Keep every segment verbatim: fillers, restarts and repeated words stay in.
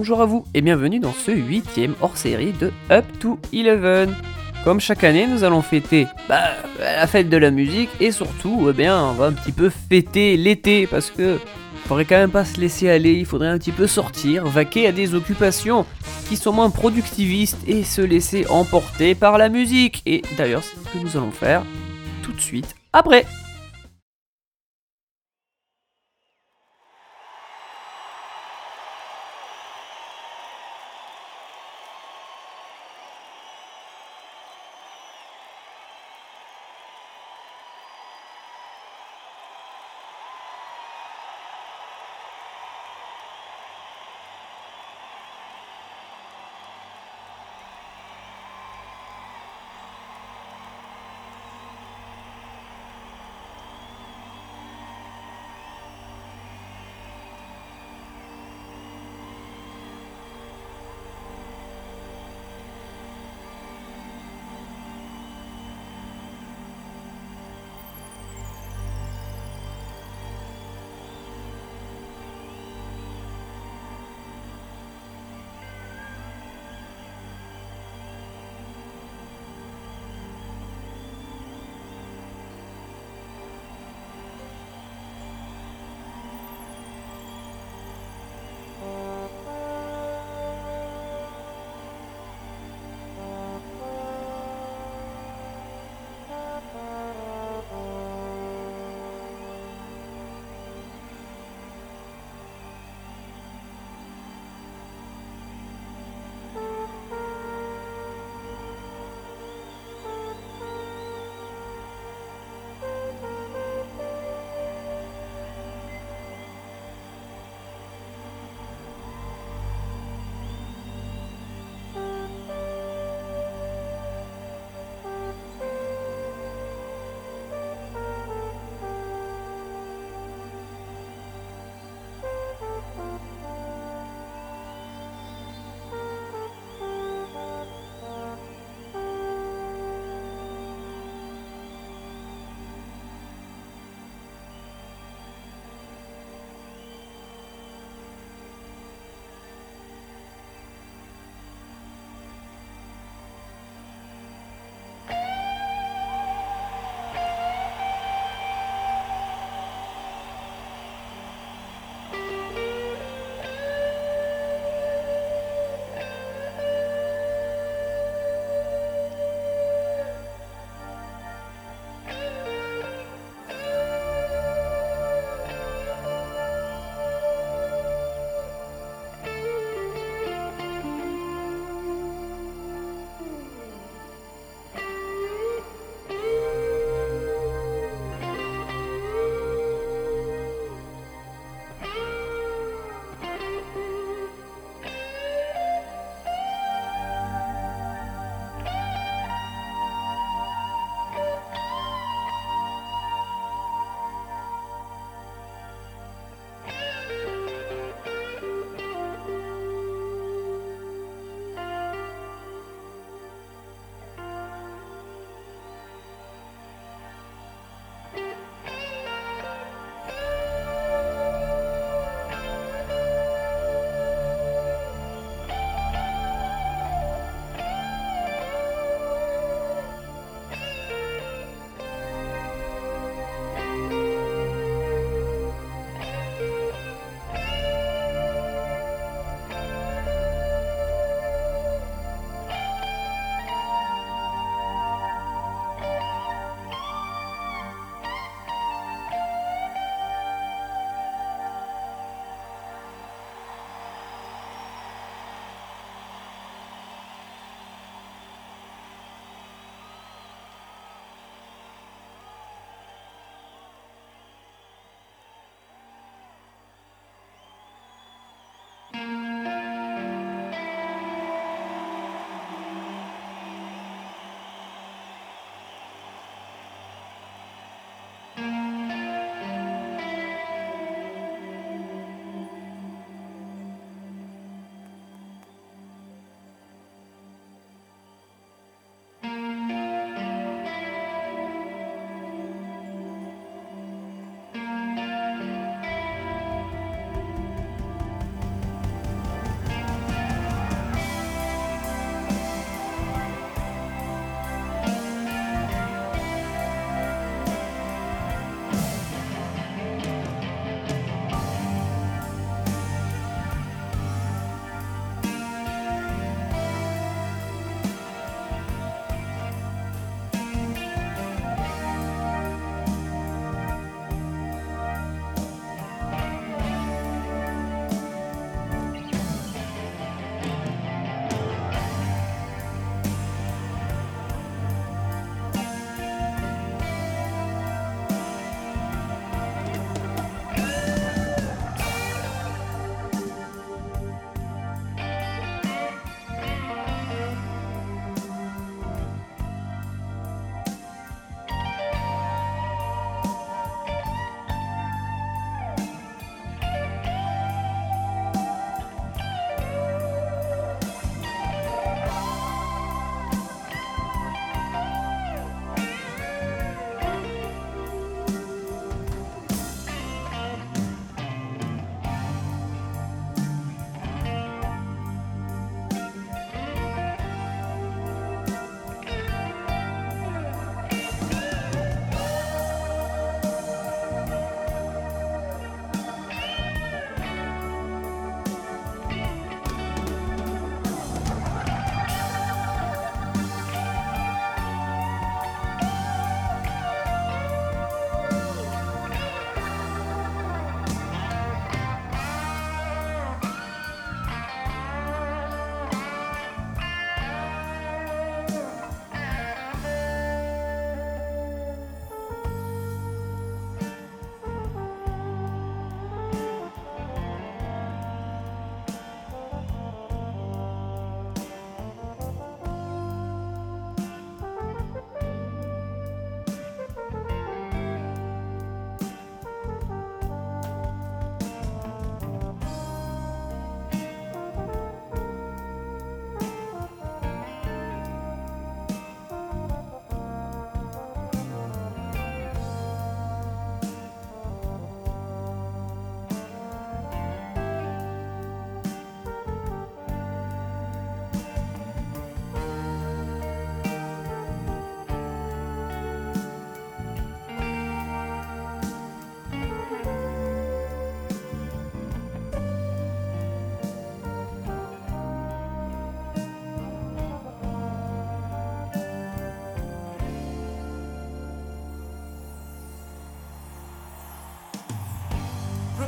bonjour à vous et bienvenue dans ce huitième hors-série de Up to Eleven. Comme chaque année, nous allons fêter bah, la fête de la musique et surtout, eh bien, on va un petit peu fêter l'été parce que faudrait quand même pas se laisser aller, il faudrait un petit peu sortir, vaquer à des occupations qui sont moins productivistes et se laisser emporter par la musique. Et d'ailleurs, c'est ce que nous allons faire tout de suite après.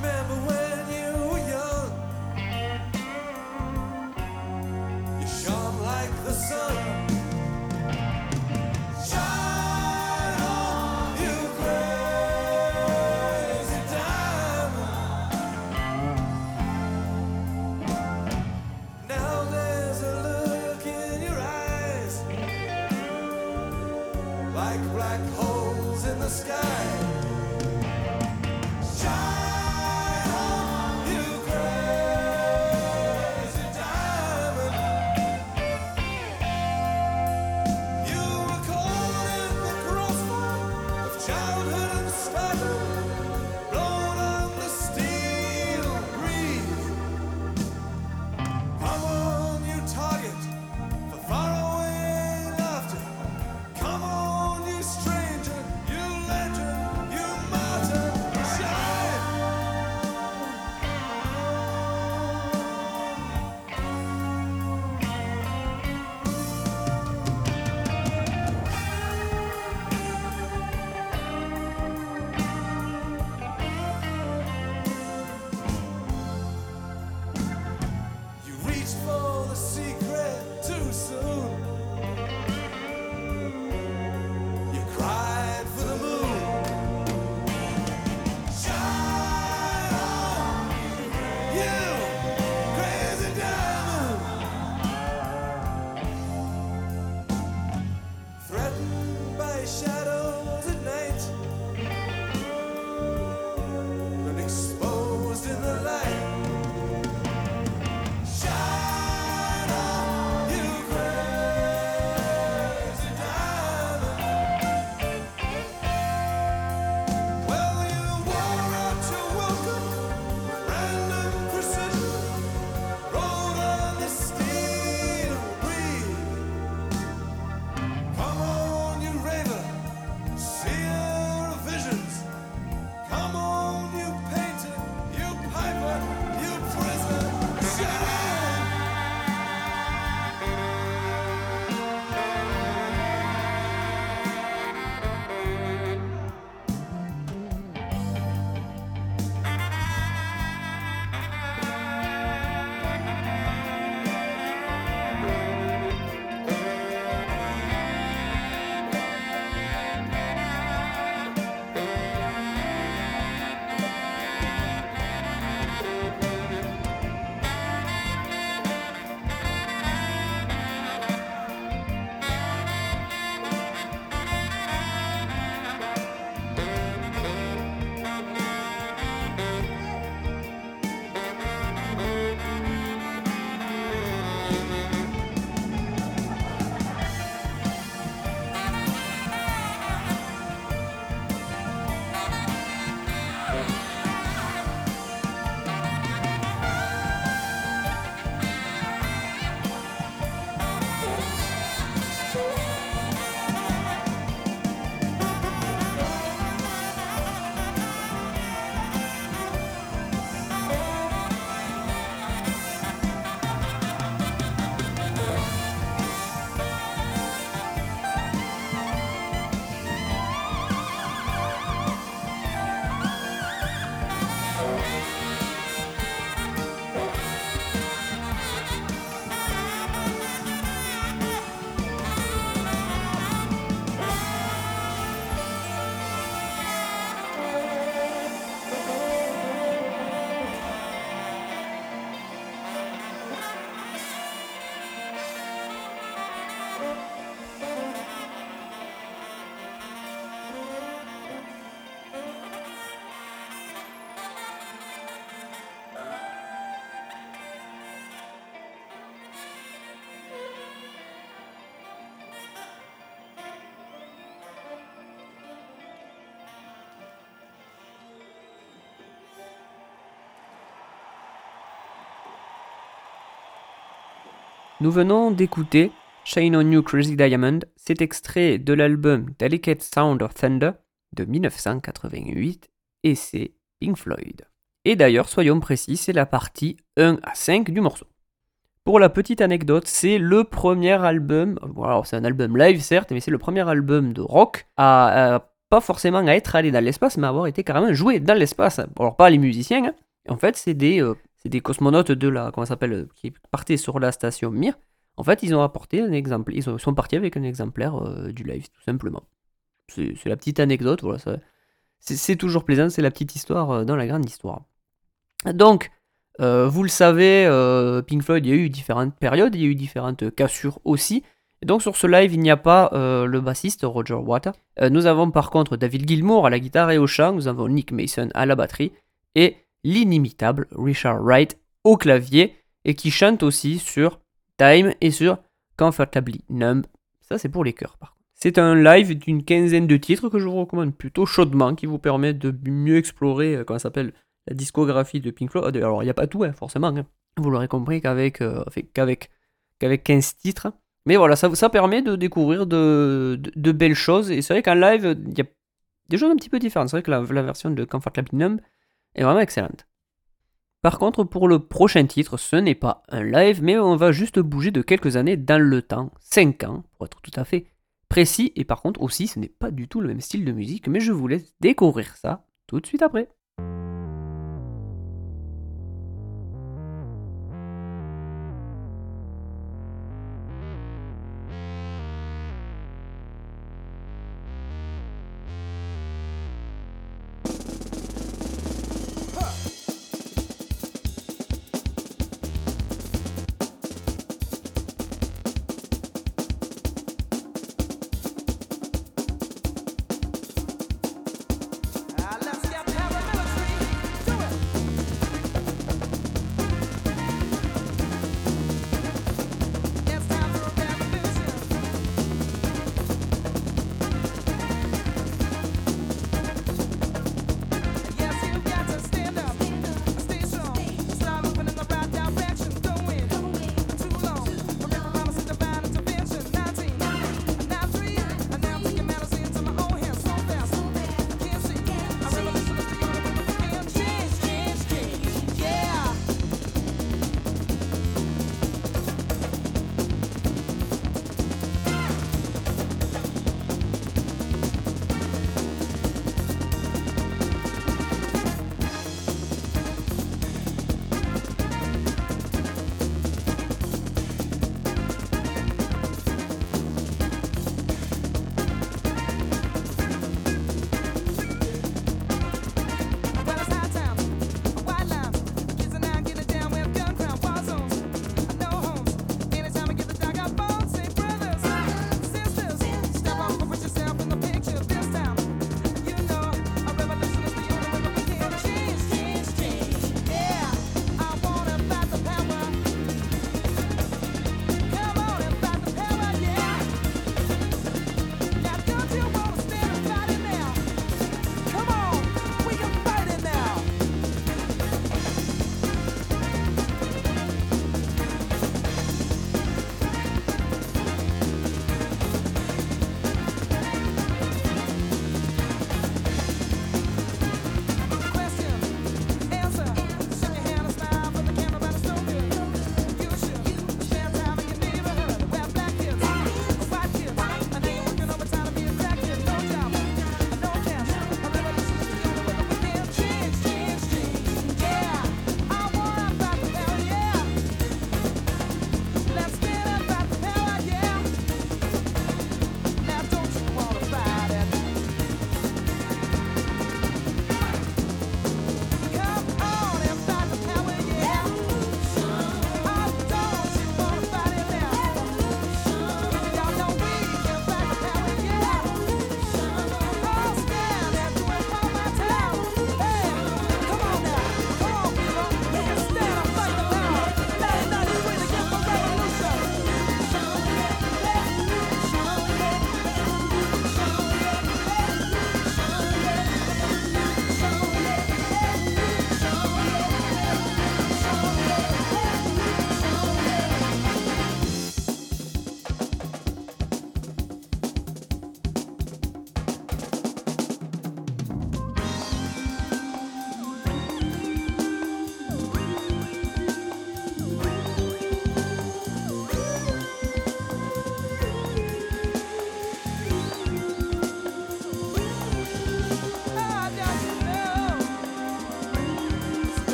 remember when you were young. You shone like the sun. Shine on, you crazy diamond. Now there's a look in your eyes, like black holes in the sky. Shine on, you crazy diamond. You were caught in the crossfire of childhood and struggle, blown on the steel breeze. Come on, you target for faraway laughter. Come on, you stranger, you legend, you martyr. Shine. You reached for the secret too soon. You cried for the moon. Shine on, you crazy diamond. Threatened by shadows at night and exposed in the light. Shine on, you crazy diamond. Well, you wore out your welcome with random precision, rode on the steel breeze. Come on, you raver, seer of visions. Come on, you painter, you piper, you prisoner. Shine. Nous venons d'écouter Shine on You Crazy Diamond, cet extrait de l'album Delicate Sound of Thunder de dix-neuf cent quatre-vingt-huit et c'est Pink Floyd. Et d'ailleurs, soyons précis, c'est la partie un à cinq du morceau. Pour la petite anecdote, c'est le premier album, bon alors c'est un album live certes, mais c'est le premier album de rock à, à pas forcément à être allés dans l'espace, mais à avoir été carrément joués dans l'espace. Alors pas les musiciens, hein. En fait, c'est des, euh, c'est des cosmonautes de la, comment ça s'appelle, euh, qui partaient sur la station Mir. En fait, ils ont apporté un exemplaire, ils ont- sont partis avec un exemplaire euh, du live, tout simplement. C'est, c'est la petite anecdote, voilà, ça- c'est, c'est toujours plaisant, c'est la petite histoire euh, dans la grande histoire. Donc, euh, vous le savez, euh, Pink Floyd, il y a eu différentes périodes, il y a eu différentes cassures aussi. Et donc sur ce live, il n'y a pas euh, le bassiste Roger Waters. Euh, nous avons par contre David Gilmour à la guitare et au chant, nous avons Nick Mason à la batterie, et l'inimitable Richard Wright au clavier, et qui chante aussi sur Time et sur Comfortably Numb. Ça c'est pour les chœurs par contre. C'est un live d'une quinzaine de titres que je vous recommande plutôt chaudement, qui vous permet de mieux explorer, euh, comment ça s'appelle, la discographie de Pink Floyd. Alors il n'y a pas tout, hein, forcément. Hein. Vous l'aurez compris qu'avec, euh, qu'avec, qu'avec quinze titres. Mais voilà, ça, ça permet de découvrir de, de, de belles choses. Et c'est vrai qu'en live, il y a des choses un petit peu différentes. C'est vrai que la, la version de Comfortably Numb est vraiment excellente. Par contre, pour le prochain titre, ce n'est pas un live, mais on va juste bouger de quelques années dans le temps. cinq ans, pour être tout à fait précis. Et par contre aussi, ce n'est pas du tout le même style de musique, mais je vous laisse découvrir ça tout de suite après. Ah, let's get paranoid.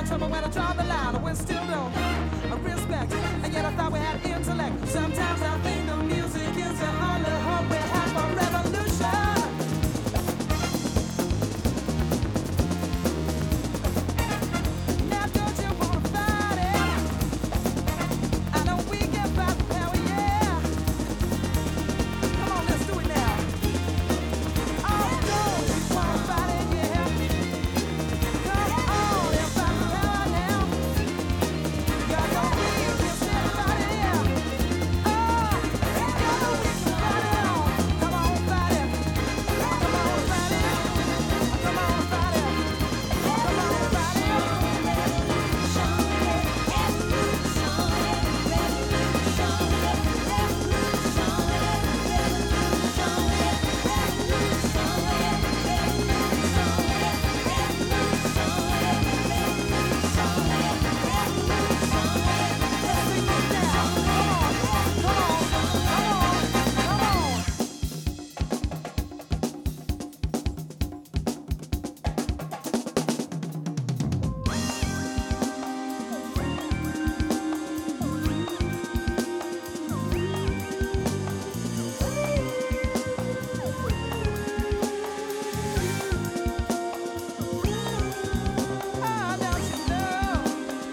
trouble when I draw the line. We still don't uh, respect, and yet I thought we had intellect. Sometimes I think the music is the only hope we have for revolution. Now don't you wanna fight it? I know we can fight the power, yeah. Come on, let's do it now. Oh, don't you wanna fight it, yeah. Come on and fight the power now. Yeah, don't we can still fight it, yeah. Oh, yeah, know we can fight it on. Come on, fight it. Come on, fight it. Come on, fight it. Come on, fight it. Ah, don't you know?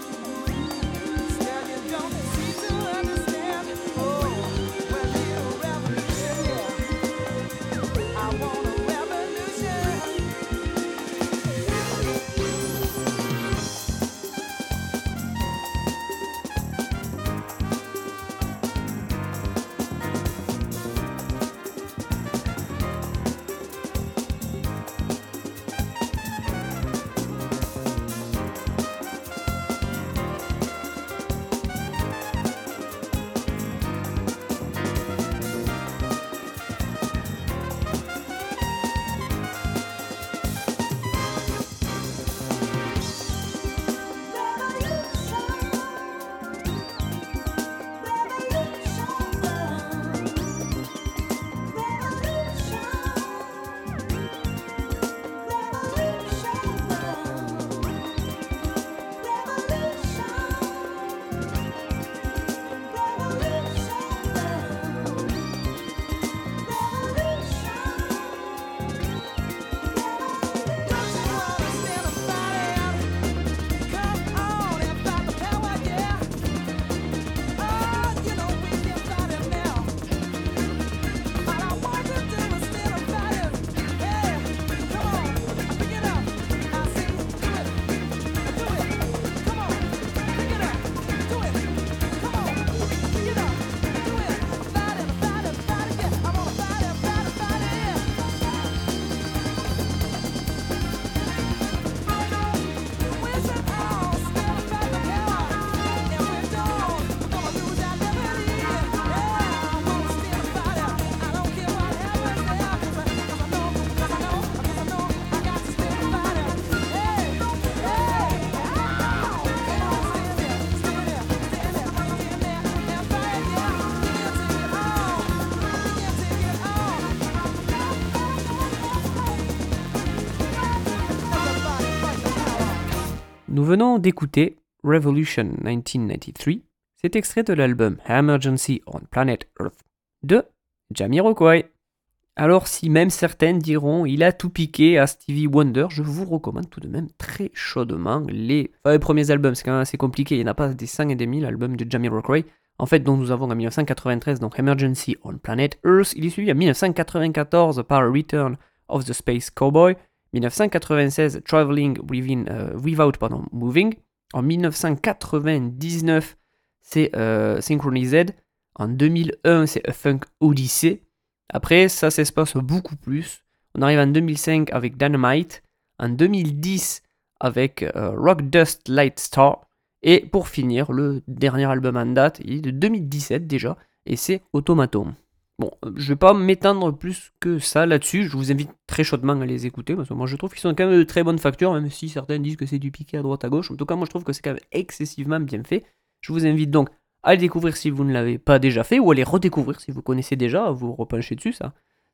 Still you don't seem to understand. Oh, well, need a revolution, yeah. I want a revolution. Nous venons d'écouter Revolution dix-neuf quatre-vingt-treize, c'est extrait de l'album Emergency on Planet Earth de Jamiroquai. Alors si même certains diront il a tout piqué à Stevie Wonder, je vous recommande tout de même très chaudement les, enfin, les premiers albums, c'est quand même assez compliqué, il n'y en a pas des cent et des mille albums de Jamiroquai. En fait, dont nous avons en dix-neuf cent quatre-vingt-treize, donc Emergency on Planet Earth, il est suivi en dix-neuf cent quatre-vingt-quatorze par Return of the Space Cowboy, dix-neuf cent quatre-vingt-seize Traveling Within, euh, Without pardon, Moving, en dix-neuf cent quatre-vingt-dix-neuf c'est euh, Synchronized, en deux mille un c'est A Funk Odyssey, après ça s'espace beaucoup plus, on arrive en deux mille cinq avec Dynamite, en deux mille dix avec euh, Rock Dust Light Star, et pour finir, le dernier album en date, il est de deux mille dix-sept déjà, et c'est Automaton. Bon, je vais pas m'étendre plus que ça là-dessus, je vous invite très chaudement à les écouter, parce que moi je trouve qu'ils sont quand même de très bonne facture, même si certains disent que c'est du piqué à droite à gauche. En tout cas, moi je trouve que c'est quand même excessivement bien fait. Je vous invite donc à les découvrir si vous ne l'avez pas déjà fait, ou à les redécouvrir si vous connaissez déjà, à vous repencher dessus, ça,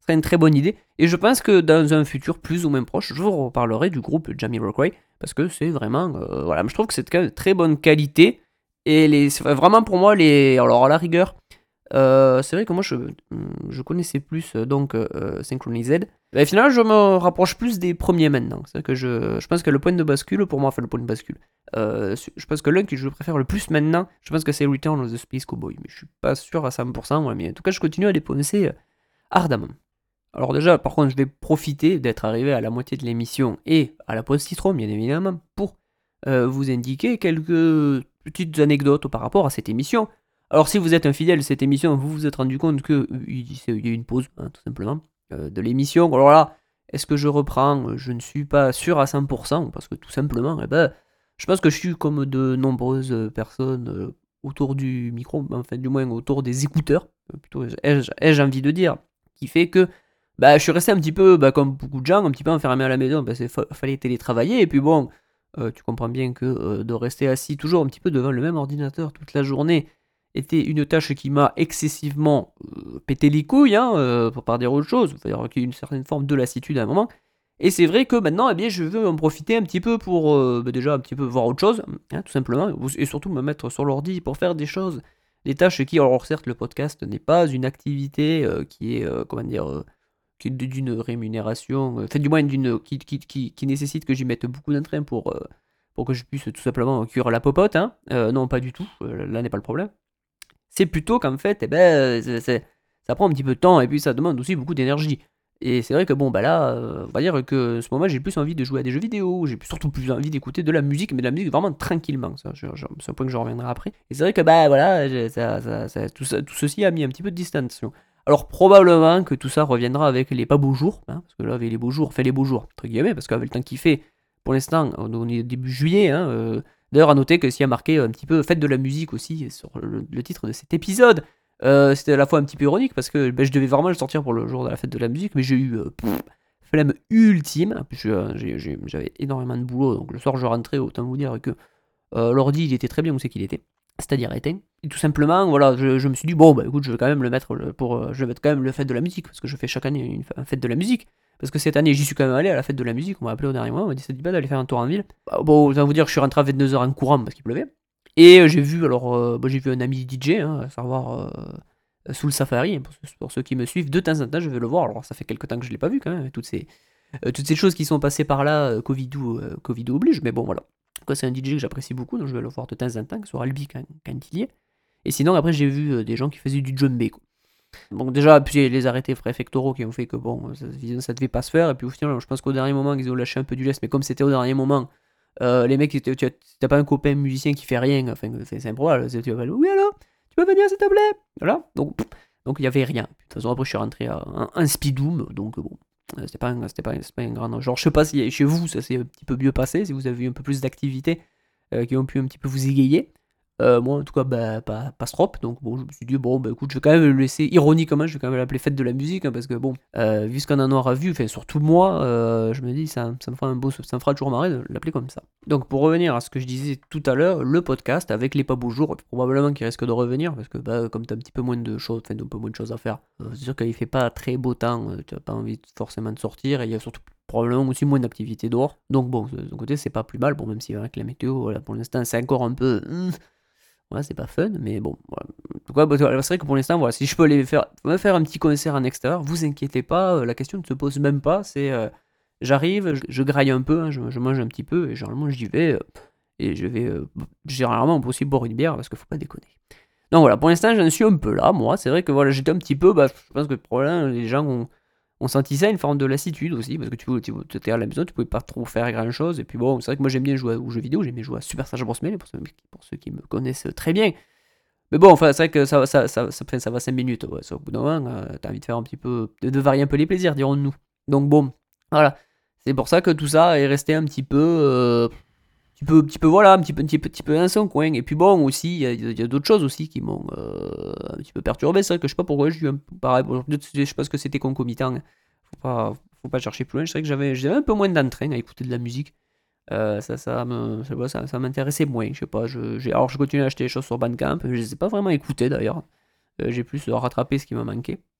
serait une très bonne idée. Et je pense que dans un futur plus ou moins proche, je vous reparlerai du groupe Jamiroquai, parce que c'est vraiment, euh, voilà, je trouve que c'est quand même de très bonne qualité. Et les, c'est vraiment pour moi, les, alors à la rigueur, euh, c'est vrai que moi je, je connaissais plus euh, donc euh, Synchronized. Et au final, je me rapproche plus des premiers maintenant. C'est que je, je pense que le point de bascule, pour moi, enfin le point de bascule, euh, je pense que l'un que je préfère le plus maintenant, je pense que c'est Return of the Space Cowboy. Mais je suis pas sûr à cent pour cent, ouais, mais en tout cas, je continue à les poncer euh, ardemment. Alors déjà, par contre, je vais profiter d'être arrivé à la moitié de l'émission et à la pause citron, bien évidemment, pour euh, vous indiquer quelques petites anecdotes par rapport à cette émission. Alors si vous êtes un fidèle de cette émission, vous vous êtes rendu compte qu'il y a eu une pause, hein, tout simplement, euh, de l'émission. Alors là, est-ce que je reprends? Je ne suis pas sûr à cent pour cent, parce que tout simplement, eh ben, je pense que je suis comme de nombreuses personnes euh, autour du micro, enfin du moins autour des écouteurs, euh, plutôt ai-je ai-je envie de dire, qui fait que bah, je suis resté un petit peu, bah, comme beaucoup de gens, un petit peu enfermé à la maison, parce qu'il fa- fallait télétravailler, et puis bon, euh, tu comprends bien que euh, de rester assis toujours un petit peu devant le même ordinateur toute la journée était une tâche qui m'a excessivement euh, pété les couilles, hein, euh, pour pas dire autre chose, il qu'il y ait une certaine forme de lassitude à un moment. Et c'est vrai que maintenant, eh bien, je veux en profiter un petit peu pour, euh, bah, déjà, un petit peu voir autre chose, hein, tout simplement, et surtout me mettre sur l'ordi pour faire des choses, des tâches qui, alors certes, le podcast n'est pas une activité euh, qui est, euh, comment dire, euh, qui est d'une rémunération, euh, enfin du moins d'une, qui, qui, qui, qui nécessite que j'y mette beaucoup d'entrain pour, euh, pour que je puisse tout simplement cuire la popote, hein. Euh, non, pas du tout, euh, là n'est pas le problème. C'est plutôt qu'en fait, eh ben, c'est- c'est- ça prend un petit peu de temps et puis ça demande aussi beaucoup d'énergie. Et c'est vrai que bon, bah là, euh, on va dire que en ce moment j'ai plus envie de jouer à des jeux vidéo, j'ai surtout plus envie d'écouter de la musique, mais de la musique vraiment tranquillement. Ça, je- je- c'est un point que je reviendrai après. Et c'est vrai que bah voilà, j'ai- ça, ça- ça- tout, ça- tout ceci a mis un petit peu de distanciation. Alors probablement que tout ça reviendra avec les pas beaux jours, hein, parce que là avec les beaux jours, fait les beaux jours, entre guillemets, parce qu'avec le temps qu'il fait, pour l'instant, on est début juillet, hein, euh, d'ailleurs, à noter que s'il y a marqué un petit peu fête de la musique aussi sur le, le titre de cet épisode, euh, c'était à la fois un petit peu ironique parce que ben, je devais vraiment le sortir pour le jour de la fête de la musique, mais j'ai eu euh, pff, flemme ultime. En plus, je- j'ai- j'ai- j'avais énormément de boulot, donc le soir je rentrais, autant vous dire que euh, l'ordi il était très bien où c'est qu'il était, c'est-à-dire éteint. Et tout simplement, voilà, je, je me suis dit, bon, bah écoute, je vais quand même le mettre le- pour. euh, je vais mettre quand même le fête de la musique parce que je fais chaque année une, f- une fête de la musique. Parce que cette année, j'y suis quand même allé à la fête de la musique. On m'a appelé au dernier moment, on m'a dit ça te dit pas d'aller faire un tour en ville. Bah, bon, autant vous dire que je suis rentré à vingt-deux heures en courant parce qu'il pleuvait. Et euh, j'ai vu, alors, euh, bah, j'ai vu un ami D J, hein, à savoir euh, sous le Safari, pour, ceux- pour ceux qui me suivent, de temps en temps, je vais le voir. Alors, ça fait quelques temps que je l'ai pas vu quand même, toutes ces, euh, toutes ces choses qui sont passées par là, euh, Covid, euh, Covid oblige, mais bon, voilà. Quoi, c'est un D J que j'apprécie beaucoup, donc je vais le voir de temps en temps, que ce soit Albi quand, quand il y est. Et sinon, après, j'ai vu euh, des gens qui faisaient du djembé, quoi. Donc déjà, puis les arrêtés préfectoraux qui ont fait que bon, ça, ça devait pas se faire. Et puis au final, je pense qu'au dernier moment, ils ont lâché un peu du lest. Mais comme c'était au dernier moment, euh, les mecs, tu as- t'as pas un copain musicien qui fait rien, enfin, c'est c'est improbable. c'est- Tu vas pas, oui, alors, tu peux venir s'il te plaît? Voilà. Donc donc il y avait rien. De toute façon, après, je suis rentré à un, un speedoom. Donc bon, euh, c'était pas, un- c'était pas, c'était pas un grand. Genre, je sais pas si chez vous, ça s'est un petit peu mieux passé, si vous avez eu un peu plus d'activités euh, qui ont pu un petit peu vous égayer. Euh, moi, en tout cas, bah, pas, pas trop. Donc, bon, je me suis dit, bon, bah écoute, je vais quand même le laisser ironiquement, je vais quand même l'appeler fête de la musique, hein, parce que, bon, euh, vu ce qu'on en aura vu, enfin, surtout moi, euh, je me dis, ça, ça me fera un beau, ça me fera toujours marrer de l'appeler comme ça. Donc, pour revenir à ce que je disais tout à l'heure, le podcast avec les pas beaux jours, probablement qu'il risque de revenir, parce que, bah, comme t'as un petit peu moins de choses, enfin, un peu moins de choses à faire, euh, c'est sûr qu'il fait pas très beau temps, euh, tu as pas envie forcément de sortir, et il y a surtout probablement aussi moins d'activité dehors. Donc, bon, de son côté, c'est pas plus mal. Bon, même si avec la météo, voilà, pour l'instant, c'est encore un peu. hum, Ouais, c'est pas fun, mais bon. Voilà. Donc, ouais, bah, voilà, c'est vrai que pour l'instant, voilà, si je peux aller faire, me faire un petit concert en extérieur, vous inquiétez pas, euh, la question ne se pose même pas. C'est, euh, j'arrive, je, je graille un peu, hein, je, je mange un petit peu, et généralement j'y vais, euh, et je vais, euh, généralement, on peut aussi boire une bière, parce qu'il faut pas déconner. Donc voilà, pour l'instant, j'en suis un peu là, moi. C'est vrai que voilà, j'étais un petit peu, bah, je pense que le problème, les gens ont, ont senti ça, une forme de lassitude aussi, parce que tu tu- tu étais à la maison, tu pouvais pas trop faire grand chose, et puis bon, c'est vrai que moi j'aime bien jouer aux jeux vidéo, j'aime bien jouer à Super Smash Bros. Melee, pour ceux, pour ceux qui me connaissent très bien. Mais bon, enfin, c'est vrai que ça, ça, ça, ça, ça va cinq minutes, ouais, ça, au bout d'un moment, euh, t'as envie de faire un petit peu, de, de varier un peu les plaisirs, dirons-nous. Donc bon, voilà. C'est pour ça que tout ça est resté un petit peu, euh, petit peu, petit peu, voilà, un petit peu, un petit peu, petit peu dans son coin. Et puis bon, aussi, il y a, il y a d'autres choses aussi qui m'ont euh, un petit peu perturbé. C'est vrai que je sais pas pourquoi, j'ai eu un peu pareil. Bon, peut-être, je pense que c'était concomitant. Faut pas, faut pas chercher plus loin. C'est vrai que j'avais, j'avais un peu moins d'entrain à écouter de la musique. Euh, ça, ça, me, ça, ça, ça m'intéressait moins. Je sais pas. Je, j'ai, alors, je continue à acheter les choses sur Bandcamp. Je les ai pas vraiment écoutées d'ailleurs. Euh, j'ai plus rattrapé ce qui m'a manqué.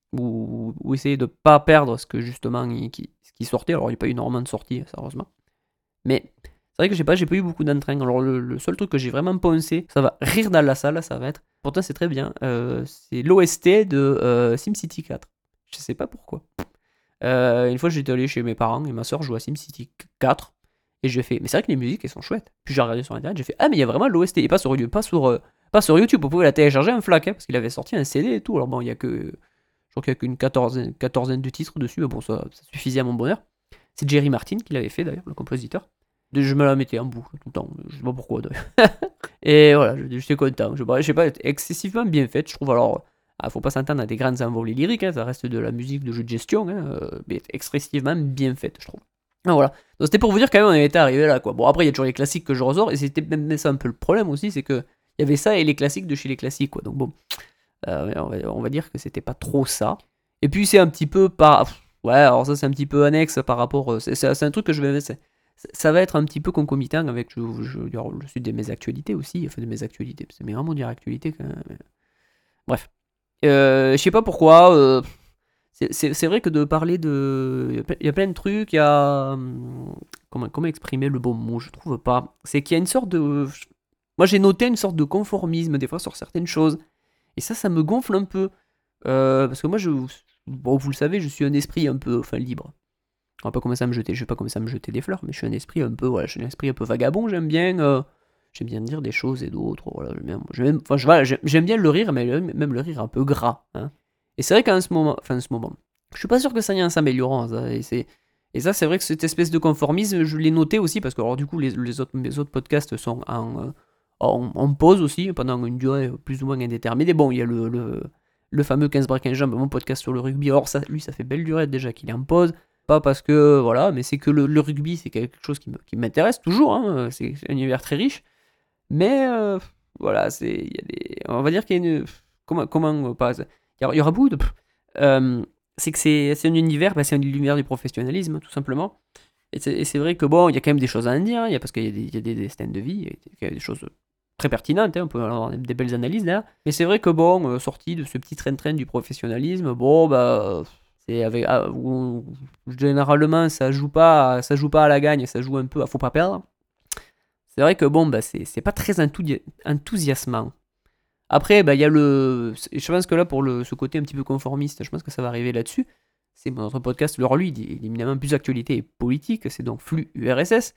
ou, ou essayer de pas perdre ce que justement il- qui, ce qui sortait. Alors il n'y a pas eu énormément de sorties, sérieusement. Mais c'est vrai que j'ai pas, j'ai pas eu beaucoup d'entrain. Alors le, le seul truc que j'ai vraiment pensé, ça va rire dans la salle, ça va être. Pourtant c'est très bien. euh, c'est l'O S T de euh, SimCity quatre. Je sais pas pourquoi. Euh, une fois j'étais allé chez mes parents et ma soeur jouait à SimCity quatre. Et j'ai fait, mais c'est vrai que les musiques elles sont chouettes. Puis j'ai regardé sur internet, j'ai fait, ah mais il y a vraiment l'O S T. Et pas sur, pas sur, euh, pas sur YouTube, vous pouvez la télécharger un flac, hein, parce qu'il avait sorti un C D et tout. Alors bon, il y a que. Je crois qu'il y a qu'une quatorzaine, quatorzaine de titres dessus, mais bon, ça, ça suffisait à mon bonheur. C'est Jerry Martin qui l'avait fait d'ailleurs, le compositeur. De- Je me la mettais en boucle tout le temps, je sais pas pourquoi d'ailleurs. Et voilà, je- j'étais content. Je, je sais pas, excessivement bien faite, je trouve. Alors, ah, faut pas s'entendre à des grandes envolées lyriques, hein, ça reste de la musique de jeu de gestion, hein, euh, mais excessivement bien faite, je trouve. Ah, voilà. Donc c'était pour vous dire quand même on était arrivé là, quoi. Bon, après il y a toujours les classiques que je ressors, et c'était même ça un peu le problème aussi, c'est que il y avait ça et les classiques de chez les classiques, quoi. Donc bon, euh, on, va, on va dire que c'était pas trop ça. Et puis c'est un petit peu par... Ouais, alors ça c'est un petit peu annexe par rapport... euh, C'est, c'est- c'est un truc que je vais... c'est- ça va être un petit peu concomitant avec je, je, je suis de mes actualités aussi, enfin de mes actualités, c'est vraiment dire actualité quand même. Bref. Euh, je sais pas pourquoi, euh, c'est, c'est- c'est vrai que de parler de... Il y a ple- il y a plein de trucs, il y a... hum, Comment, comment exprimer le bon mot, je trouve pas. C'est qu'il y a une sorte de... Moi j'ai noté une sorte de conformisme des fois sur certaines choses. Et ça, ça me gonfle un peu. Euh, parce que moi, je, bon, vous le savez, je suis un esprit un peu enfin, libre. On va pas commencer à me jeter, je vais pas commencer à me jeter des fleurs, mais je suis un esprit un peu, voilà, je suis un esprit un peu vagabond, j'aime bien, euh, j'aime bien dire des choses et d'autres, voilà, j'aime bien, j'aime, enfin, je- voilà, j'aime, j'aime bien le rire, mais le- même le rire un peu gras, hein. Et c'est vrai qu'en ce moment, enfin, en ce moment, je suis pas sûr que ça y ait en s'améliorant, ça, et c'est, et ça, c'est vrai que cette espèce de conformisme, je l'ai noté aussi, parce que, alors, du coup, les, les autres, mes autres podcasts sont en, euh, en, en pause aussi, pendant une durée plus ou moins indéterminée. Bon, il y a le, le, le fameux quinze bras quinze jambes, mon podcast sur le rugby, alors ça, lui, ça fait belle durée déjà qu'il est en pause. Pas parce que, voilà, mais c'est que le, le rugby, c'est quelque chose qui, me- qui m'intéresse toujours, hein, c'est un univers très riche. Mais, euh, voilà, c'est, il y a des, on va dire qu'il y a une... Comment, comment pas... Il y aura il y aura beaucoup de... euh, c'est que c'est, c'est un univers, bah, c'est un univers du professionnalisme, tout simplement. Et c'est, et c'est vrai que, bon, il y a quand même des choses à en dire, hein, il y a, parce qu'il y a des, il y a des destins de vie, il y a des choses très pertinentes, hein, on peut avoir des belles analyses là. Mais c'est vrai que, bon, euh, sorti de ce petit train-train du professionnalisme, bon, bah... C'est avec, ah, où- généralement, ça joue pas, à- ça joue pas à la gagne, ça joue un peu à faut pas perdre. C'est vrai que bon, bah, c'est, c'est pas très enthousi- enthousiasmant. Après, bah, il y a le. Je pense que là, pour le, ce côté un petit peu conformiste, je pense que ça va arriver là-dessus. C'est notre podcast, leur lui, il est éminemment plus actualité et politique, c'est donc Flux U R S S.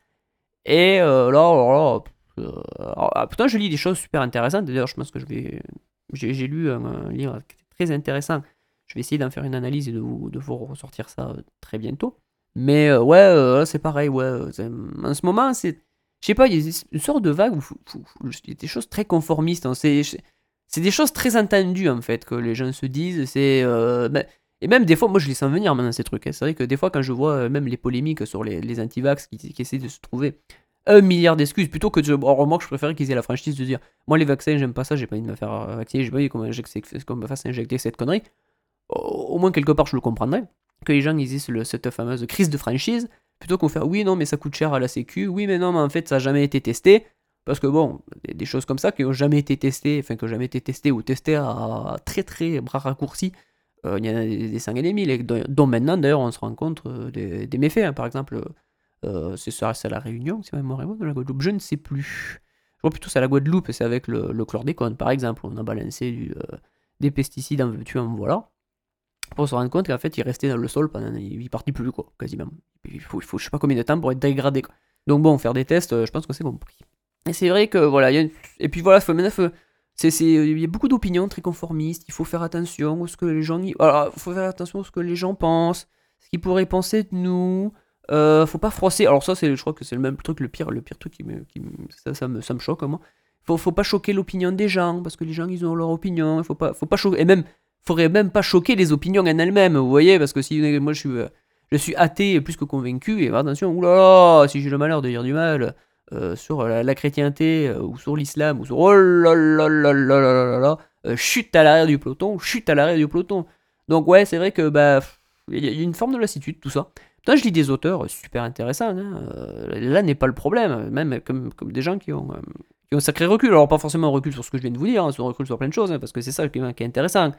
Et euh, là, alors là, euh, alors, ah, putain, je lis des choses super intéressantes. D'ailleurs, je pense que je vais. J'ai, j'ai lu un, un livre qui était très intéressant. Je vais essayer d'en faire une analyse et de vous, de vous ressortir ça euh, très bientôt. Mais euh, ouais, euh, là, c'est pareil, ouais. euh, c'est- en ce moment, c'est. Je sais pas, il y a une sorte de vague où où- où il y a des choses très conformistes, hein. C'est, c'est des choses très entendues, en fait, que les gens se disent. C'est. euh, ben, et même des fois, moi je les sens venir maintenant ces trucs, hein. C'est vrai que des fois, quand je vois euh, même les polémiques sur les, les anti-vax qui, qui essaient de se trouver un milliard d'excuses, plutôt que de. Bon, remarque, je préférais qu'ils aient la franchise de dire moi, les vaccins, j'aime pas ça, j'ai pas envie de me faire euh, vacciner, j'ai pas envie qu'on m'injecte- qu'on me fasse injecter cette connerie. Au, au moins, quelque part, je le comprendrais. Que les gens ils disent le, cette fameuse crise de franchise, plutôt qu'on fait oui, non, mais ça coûte cher à la Sécu, oui, mais non, mais en fait, ça n'a jamais été testé. Parce que bon, des, des choses comme ça qui n'ont jamais été testées, enfin, qui n'ont jamais été testées ou testées à très très bras raccourcis, euh, il y en a des, des cent et des mille, et dont, dont maintenant d'ailleurs on se rend compte euh, des, des méfaits, hein. Par exemple, euh, c'est ça, c'est à la Réunion, c'est ma mémoire est bonne, de la Guadeloupe, je ne sais plus. Je vois plutôt c'est à la Guadeloupe, c'est avec le, le chlordécone par exemple, on a balancé du, euh, des pesticides en veux-tu en voilà, pour se rendre compte qu'en fait il restait dans le sol pendant, il partit plus quoi, quasiment. Il faut, il faut je sais pas combien de temps pour être dégradé, quoi. Donc bon, faire des tests, euh, je pense que c'est compris. Et c'est vrai que voilà, il y a une- et puis voilà, faut, maintenant, faut- c'est, c'est, il y a beaucoup d'opinions très conformistes. Il faut faire attention à ce que les gens, y- alors, faut faire attention à ce que les gens pensent, ce qu'ils pourraient penser de nous. Euh, faut pas froisser. Alors ça, c'est, je crois que c'est le même truc, le pire, le pire truc qui me, qui me- ça, ça me, ça me choque moi. Faut, faut pas choquer l'opinion des gens parce que les gens ils ont leur opinion. Il faut pas, faut pas choquer. Et même, faudrait même pas choquer les opinions en elles-mêmes. Vous voyez, parce que si moi je suis, euh, je suis athée et plus que convaincu. Et attention, oulala, si j'ai le malheur de dire du mal euh, sur la, la chrétienté euh, ou sur l'islam ou sur oh là là là là là là là là, euh, chute à l'arrière du peloton, chute à l'arrière du peloton. Donc ouais, c'est vrai que bah il y a une forme de lassitude tout ça. Putain, je lis des auteurs super intéressants, hein. Euh, là n'est pas le problème, même comme, comme des gens qui ont, euh, qui ont un sacré recul. Alors pas forcément un recul sur ce que je viens de vous dire, hein, sur un recul sur plein de choses, hein, parce que c'est ça qui est, qui est intéressant.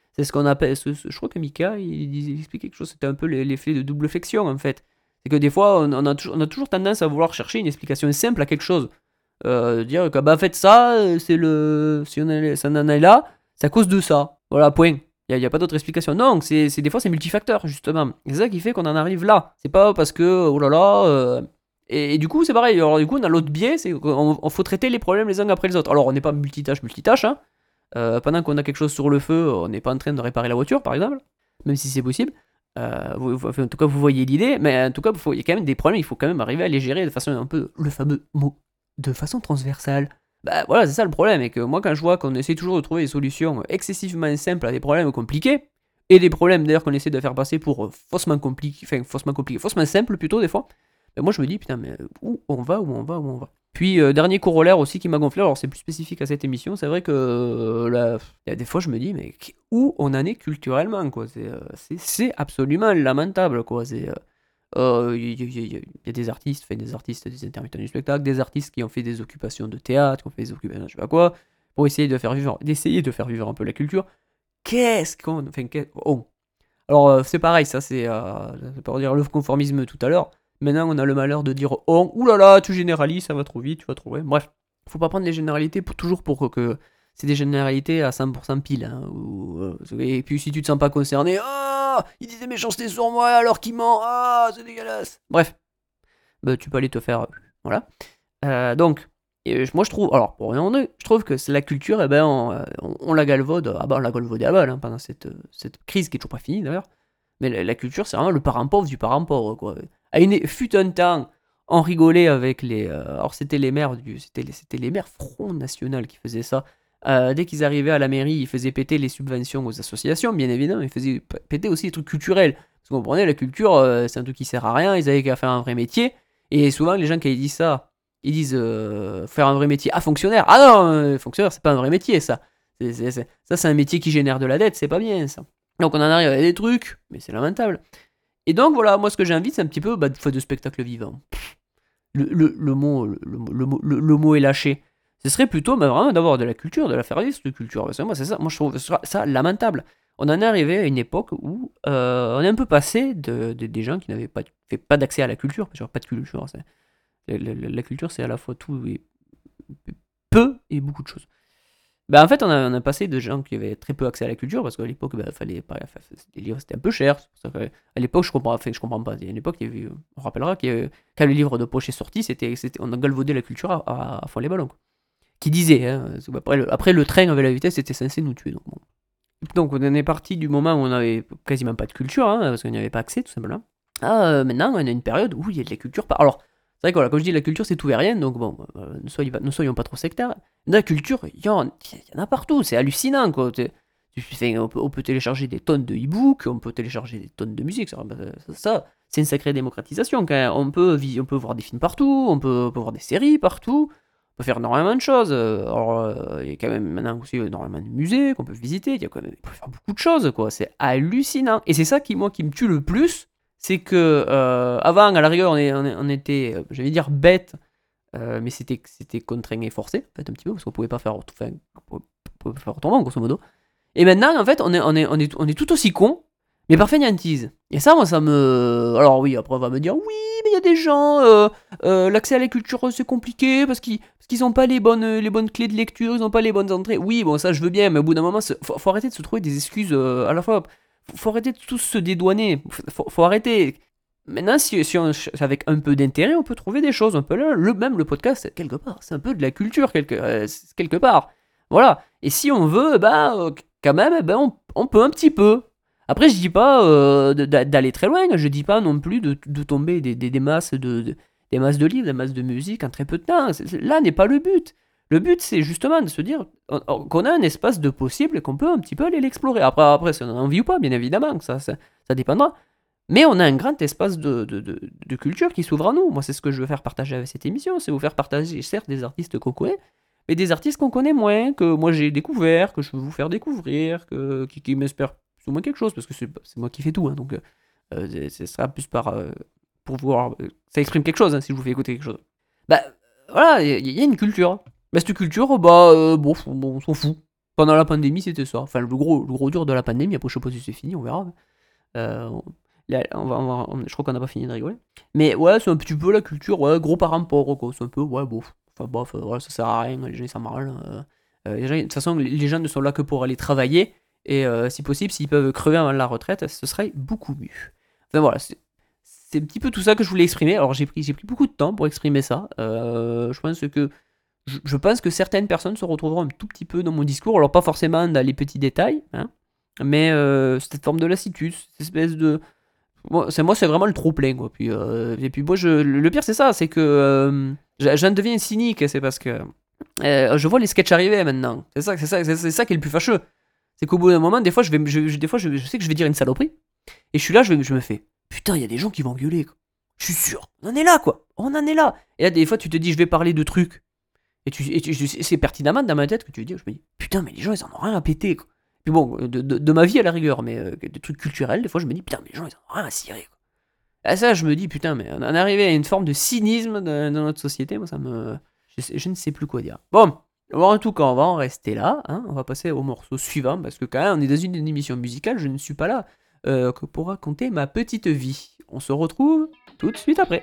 C'est ce qu'on appelle, ce- ce- je crois que Mika, il, il explique quelque chose, c'était un peu l'e- l'effet de double flexion en fait. C'est que des fois, on, on a, toujours- on a toujours tendance à vouloir chercher une explication simple à quelque chose. Euh, dire que, bah, en fait, ça, euh, c'est le. Si on en est, ça en est là, c'est à cause de ça. Voilà, point. Il n'y a, y a pas d'autre explication. Non, c'est, c'est- des fois, c'est multifacteur, justement. C'est ça qui fait qu'on en arrive là. C'est pas parce que, oh là là. euh, Et, et du coup, c'est pareil. Alors, du coup, on a l'autre biais, c'est qu'on on faut traiter les problèmes les uns après les autres. Alors, on n'est pas multitâche, multitâche, hein. Euh, pendant qu'on a quelque chose sur le feu, on n'est pas en train de réparer la voiture, par exemple, même si c'est possible. Euh, vous- vous- en tout cas, vous voyez l'idée, mais en tout cas, il y a quand même des problèmes, il faut quand même arriver à les gérer de façon un peu, le fameux mot, de façon transversale. Bah voilà, c'est ça le problème, et que moi, quand je vois qu'on essaie toujours de trouver des solutions excessivement simples à des problèmes compliqués, et des problèmes d'ailleurs qu'on essaie de faire passer pour euh, faussement compliqués, enfin, faussement compliqués, faussement simples plutôt, des fois, ben moi je me dis, putain, mais où on va, où on va, où on va. Puis, euh, dernier corollaire aussi qui m'a gonflé, alors c'est plus spécifique à cette émission, c'est vrai que euh, là, il y a des fois je me dis, mais qui- où on en est culturellement, quoi. C'est, euh, c'est, c'est absolument lamentable, quoi. C'est, euh, euh, il y, y- y- y a des artistes, enfin des artistes, des intermittents du spectacle, des artistes qui ont fait des occupations de théâtre, qui ont fait des occupations, je sais pas quoi, pour essayer de faire vivre, d'essayer de faire vivre un peu la culture. Qu'est-ce qu'on, enfin, qu'est- oh. Alors euh, c'est pareil, ça c'est, euh, c'est pour dire le conformisme tout à l'heure. Maintenant, on a le malheur de dire oh, oulala, tu généralises, ça va trop vite, tu vas trop loin. Bref, faut pas prendre les généralités pour toujours pour que, que c'est des généralités à cent pour cent pile. Hein, ou, euh, et puis si tu te sens pas concerné, ah, il dit des méchancetés sur moi alors qu'il ment, ah, c'est dégueulasse. Bref, bah, tu peux aller te faire, euh, voilà. Euh, donc, et je- moi je trouve, alors pour rien en deux, je trouve que c'est la culture, eh ben, on, euh, on- on la galvaude, ah bah on l'a galvaudé à balle hein, pendant cette, euh, cette crise qui est toujours pas finie d'ailleurs. Mais la, la culture, c'est vraiment le parent pauvre du parent pauvre, quoi. À une, fut un temps, on rigolait avec les. euh, alors, c'était les maires du, c'était les, c'était les maires Front National qui faisaient ça. Euh, dès qu'ils arrivaient à la mairie, ils faisaient péter les subventions aux associations, bien évidemment. Ils faisaient p- péter aussi les trucs culturels. Parce que vous comprenez, la culture, euh, c'est un truc qui sert à rien. Ils avaient qu'à faire un vrai métier. Et souvent, les gens qui disent ça, ils disent euh, faire un vrai métier. Ah, fonctionnaire. Ah non, euh, fonctionnaire, c'est pas un vrai métier, ça. C'est- c'est- c'est- ça, c'est un métier qui génère de la dette. C'est pas bien, ça. Donc, on en arrive à des trucs, mais c'est lamentable. Et donc voilà, moi ce que j'invite, c'est un petit peu bah, de de spectacle vivant. Le, le, le mot, le, le, le mot- le- le mot est lâché. Ce serait plutôt bah, vraiment d'avoir de la culture, de la faire vivre cette culture. Parce que moi, c'est ça, moi je trouve ça, ça lamentable. On en est arrivé à une époque où euh, on est un peu passé de, de- des gens qui n'avaient pas, fait pas d'accès à la culture. Parce qu'il y a pas de culture. c'est- La, la- la culture, c'est à la fois tout et peu et beaucoup de choses. Bah en fait, on a, on a passé de gens qui avaient très peu accès à la culture, parce qu'à l'époque, bah, fallait pas, enfin, les livres c'était un peu cher. C'est pour ça que, à l'époque, je comprends, enfin, je comprends pas. À une époque, il y avait, on rappellera que quand le livre de poche est sorti, c'était, c'était, on a galvaudé la culture à, à, à fond les ballons. Quoi. Qui disait, hein, après, le, après le train avec la vitesse, c'était censé nous tuer. Donc, bon. Donc on en est parti du moment où on avait quasiment pas de culture, hein, parce qu'on n'y avait pas accès tout simplement. Ah, euh, maintenant, on a une période où il y a de la culture. Par... Alors, c'est vrai que voilà, quand je dis la culture, c'est tout et rien, donc bon, euh, ne, soyez, ne soyons pas trop sectaires. De la culture, il y, en il y en a partout, c'est hallucinant quoi. T'es- tu fais- on, peut, on peut télécharger des tonnes de e-books, on peut télécharger des tonnes de musique, ça, ça, ça, c'est une sacrée démocratisation quand même. On peut, vi- on peut voir des films partout, on peut, on peut voir des séries partout, on peut faire énormément de choses. Euh, Alors, euh, il y a quand même maintenant aussi énormément de musées qu'on peut visiter, il y a quand même, on peut faire beaucoup de choses quoi, c'est hallucinant. Et c'est ça qui, moi, qui me tue le plus, c'est que euh, avant, à la rigueur, on, est, on, est- on était, euh, j'allais dire bête, euh, mais c'était, c'était contraint et forcé, en fait, un petit peu, parce qu'on pouvait pas faire, enfin, on pouvait on pouvait pas faire autrement, grosso modo. Et maintenant, en fait, on est, on est, on est, on est tout aussi con, mais par fainéantise. Et ça, moi, ça me. Alors, oui, après, on va me dire, oui, mais il y a des gens, euh, euh, l'accès à la culture, c'est compliqué, parce qu'ils, parce qu'ils ont pas les bonnes, les bonnes clés de lecture, ils ont pas les bonnes entrées. Oui, bon, ça, je veux bien, mais au bout d'un moment, c'est- faut, faut arrêter de se trouver des excuses euh, à la fois. Faut, faut arrêter de tous se dédouaner. Faut, faut arrêter. Maintenant, si, si on, avec un peu d'intérêt, on peut trouver des choses. On peut le, le- même le podcast, quelque part, c'est un peu de la culture, quelque, euh, c'est- quelque part. Voilà. Et si on veut, bah, euh, quand même, eh ben, on, on peut un petit peu. Après, je dis pas euh, de- d'a- d'aller très loin. Je dis pas non plus de, de tomber des, des, des masses de, de- des masses de livres, des masses de musique en très peu de temps. C'est- c'est- là n'est pas le but. Le but, c'est justement de se dire on- on- qu'on a un espace de possible et qu'on peut un petit peu aller l'explorer. Après, après, si on en a envie ou pas, bien évidemment, ça, ça, ça dépendra. Mais on a un grand espace de, de, de, de culture qui s'ouvre à nous. Moi, c'est ce que je veux faire partager avec cette émission. C'est vous faire partager, certes, des artistes qu'on connaît, mais des artistes qu'on connaît moins, que moi j'ai découvert, que je veux vous faire découvrir, que, qui, qui m'espèrent plus ou moins quelque chose, parce que c'est, c'est moi qui fais tout. Hein, donc, euh, ce sera plus par. Euh, pour voir. Euh, ça exprime quelque chose, hein, si je vous fais écouter quelque chose. Bah, voilà, il y, y a une culture. Mais cette culture, bah, euh, bon, on, on s'en fout. pendant la pandémie, c'était ça. Enfin, le gros, le gros dur de la pandémie, après, je sais pas si c'est fini, on verra. Euh, on- là, on va, on va- on- je crois qu'on n'a pas fini de rigoler. Mais ouais, c'est un petit peu la culture, ouais, gros parent pauvre, quoi. C'est un peu, ouais, bof. Enfin, bof, euh, ouais, ça sert à rien, les gens, ils s'en marrent. euh. Euh, les gens, de toute façon, les les gens ne sont là que pour aller travailler. Et euh, si possible, s'ils peuvent crever avant la retraite, ce serait beaucoup mieux. Enfin voilà, c'est c'est un petit peu tout ça que je voulais exprimer. Alors j'ai pris, j'ai pris beaucoup de temps pour exprimer ça. Euh, je pense que je, je pense que certaines personnes se retrouveront un tout petit peu dans mon discours. Alors pas forcément dans les petits détails, hein, mais euh, cette forme de lassitude, cette espèce de moi, c'est moi, c'est vraiment le trop plein quoi. Puis euh, et puis moi, je, le le pire c'est ça, c'est que euh, j'en j'en deviens cynique. C'est parce que euh, je vois les sketchs arriver maintenant. C'est ça, c'est ça, c'est c'est ça qui est le plus fâcheux. C'est qu'au bout d'un moment, des fois, je vais, je- je- des fois, je, je sais que je vais dire une saloperie. Et je suis là, je, vais- je me fais, putain, il y a des gens qui vont gueuler, quoi. Je suis sûr. On en est là, quoi. On en est là. Et là, des fois, tu te dis, je vais parler de trucs. Et, tu, et tu- c'est pertinemment dans ma tête que tu veux dire, je me dis, putain, mais les gens, ils en ont rien à péter, quoi. Puis bon, de, de- de ma vie à la rigueur, mais euh, des trucs culturels, des fois, je me dis, putain, mais les gens, ils en ont rien à cirer, quoi. Et ça, je me dis, putain, mais on en est arrivé à une forme de cynisme dans, dans notre société. Moi, ça me. Je, sais- je ne sais plus quoi dire. Bon, bon, en tout cas, on va en rester là, hein. On va passer au morceau suivant, parce que quand même, on est dans une, une émission musicale, je ne suis pas là euh, que pour raconter ma petite vie. On se retrouve tout de suite après.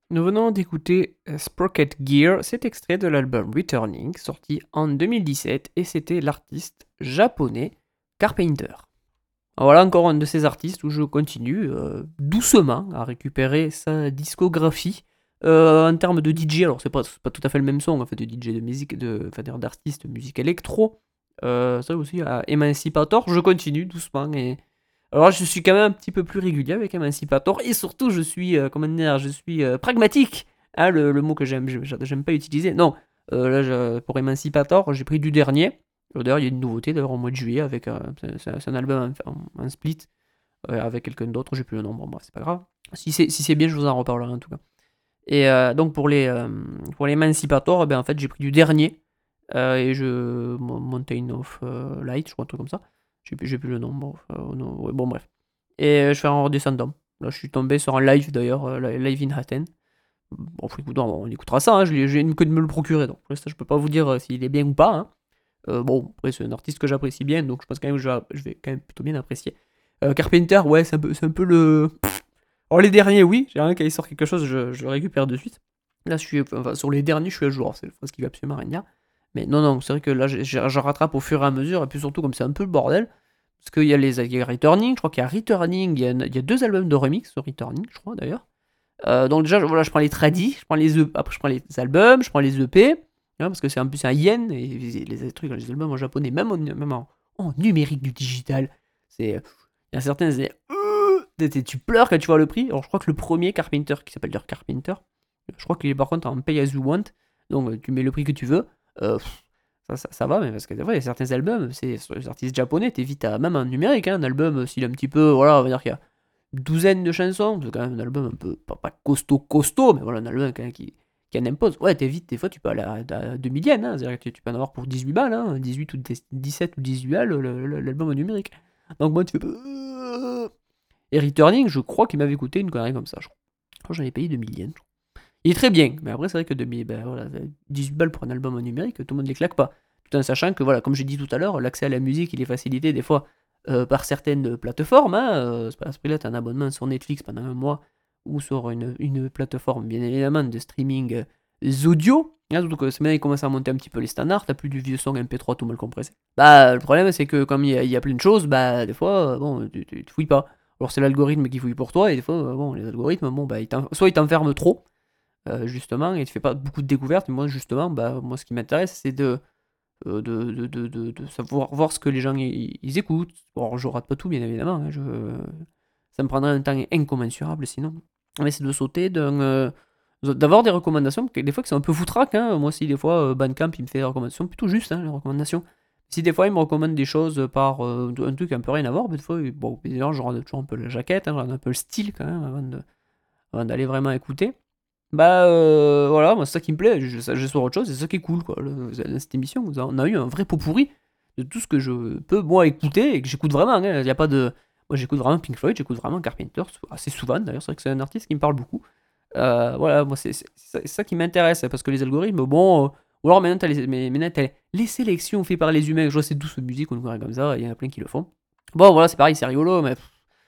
Nous venons d'écouter euh, Sprocket Gear, cet extrait de l'album Returning, sorti en deux mille dix-sept, et c'était l'artiste japonais Carpenter. Voilà encore un de ces artistes où je continue euh, doucement à récupérer sa discographie. Euh, en termes de D J, alors c'est pas, c'est pas tout à fait le même son, en fait, de D J de musique, de, enfin, d'ailleurs, d'artiste de musique électro. Euh, ça aussi, à Emancipator, je continue doucement. Et... Alors je suis quand même un petit peu plus régulier avec Emancipator, et surtout je suis, euh, comment dire, je suis euh, pragmatique. Hein, le, le mot que j'aime, j'aime, j'aime pas utiliser. Non, euh, là, je- pour Emancipator, j'ai pris du dernier. Euh, D'ailleurs, il y a une nouveauté d'ailleurs au mois de juillet avec euh, c'est, c'est- c'est un album en, en- en split euh, avec quelqu'un d'autre, j'ai plus le nom, bon, bref, c'est pas grave. Si c'est, si c'est bien, je vous en reparlerai en tout cas. Et euh, donc pour les euh, pour l'Emancipator, eh ben, en fait j'ai pris du dernier euh, et je Mo- Mountain of euh, Light, je crois un truc comme ça. J'ai plus, j'ai plus le nom, bon, euh, non, ouais, bon bref. Et euh, je fais en redescendant. Là je suis tombé sur un live d'ailleurs, euh, live in Hatten. Bon, faut écouter, on écoutera ça, hein, je l'ai- j'ai une que de me le procurer, donc pour l'instant je peux pas vous dire euh, s'il est bien ou pas, hein. Euh, bon, après, c'est un artiste que j'apprécie bien, donc je pense quand même que je vais, je vais quand même plutôt bien apprécier. Euh, Carpenter, ouais, c'est un peu, c'est un peu le. Alors, les derniers, oui, j'ai rien quand il sort quelque chose, je, je le récupère de suite. Là, je suis, enfin, sur les derniers, je suis à jour, c'est ce qui veut absolument rien dire. Mais non, non, c'est vrai que là, je, je- je rattrape au fur et à mesure, et puis surtout, comme c'est un peu le bordel, parce qu'il y a les il y a Returning, je crois qu'il y a Returning, il y a, il y a deux albums de remix sur Returning, je crois d'ailleurs. Euh, donc, déjà, je- voilà, je prends les tradis, je prends les E P, après, je prends les albums, je prends les E P. Hein, parce que c'est un peu c'est un yen, et les, les trucs, les albums en japonais, même en, même en, en numérique du digital, c'est. Il y a certains, c'est. euh, t'es- Tu pleures quand tu vois le prix. Alors je crois que le premier Carpenter, qui s'appelle d'ailleurs Carpenter, je crois qu'il est par contre en pay as you want, donc euh, tu mets le prix que tu veux. Euh, pff, ça, ça, ça va, mais parce que des fois, il y a certains albums, c'est sur les artistes japonais, t'évites à, même en numérique, hein, un album, euh, s'il est un petit peu, voilà, on va dire qu'il y a une douzaine de chansons, c'est quand même un album un peu, pas, pas costaud, costaud, mais voilà, un album quand même qui, qui en impose. Ouais, t'évites, des fois, tu peux aller à, à deux mille yens, hein, c'est-à-dire que tu, tu peux en avoir pour dix-huit balles, hein, dix-huit ou dix-sept ou dix-huit balles, le- le- l'album en numérique. Donc moi, tu fais. euh, Et Returning, je crois qu'il m'avait coûté une connerie comme ça, je crois. Je crois que j'en ai payé deux mille yens. Il est très bien, mais après, c'est vrai que deux mille, ben, voilà, dix-huit balles pour un album en numérique, tout le monde ne les claque pas. Tout en sachant que, voilà, comme j'ai dit tout à l'heure, l'accès à la musique, il est facilité des fois euh, par certaines plateformes. Hein, euh, c'est pas à ce prix-là, tu as un abonnement sur Netflix pendant un mois ou sur une, une plateforme, bien évidemment, de streaming euh, audio. Hein, surtout que maintenant, ils commencent à monter un petit peu les standards, t'as plus du vieux son M P trois tout mal compressé. Bah, le problème, c'est que comme il y, a- il y a plein de choses, bah, des fois, euh, bon, tu, tu, tu fouilles pas. Alors, c'est l'algorithme qui fouille pour toi, et des fois, euh, bon, les algorithmes, bon, bah, ils t'en- soit ils t'enferment trop, euh, justement, et tu fais pas beaucoup de découvertes. Mais moi, justement, bah, moi, ce qui m'intéresse, c'est de, euh, de, de, de, de- de savoir voir ce que les gens ils, ils écoutent. Bon, je rate pas tout, bien évidemment. Hein, je, ça me prendrait un temps incommensurable sinon. Mais c'est de sauter, d'un, euh, d'avoir des recommandations, que des fois qui sont un peu foutraques. Hein. Moi aussi, des fois, euh, Bandcamp, il me fait des recommandations plutôt justes, hein, les recommandations. Si des fois, il me recommande des choses par euh, un truc un peu rien à voir, mais des fois, bon, évidemment, je regarde toujours un peu la jaquette, hein, je regarde un peu le style quand même avant, de, avant d'aller vraiment écouter. Bah euh, voilà, moi c'est ça qui me plaît, je, je, je sur autre chose, c'est ça qui est cool quoi. Le- cette émission, on a eu un vrai pot pourri de tout ce que je peux moi écouter et que j'écoute vraiment. Il y a pas de, moi j'écoute vraiment Pink Floyd, j'écoute vraiment Carpenter assez souvent d'ailleurs. C'est vrai que c'est un artiste qui me parle beaucoup. Euh, voilà, moi c'est c'est- c'est ça, c'est ça qui m'intéresse parce que les algorithmes, bon, euh, ou alors maintenant t'as les, mais maintenant, t'as les, les sélections faites par les humains. Je vois c'est douce musique, on dirait comme ça, il y en a plein qui le font. Bon voilà, c'est pareil, c'est rigolo, mais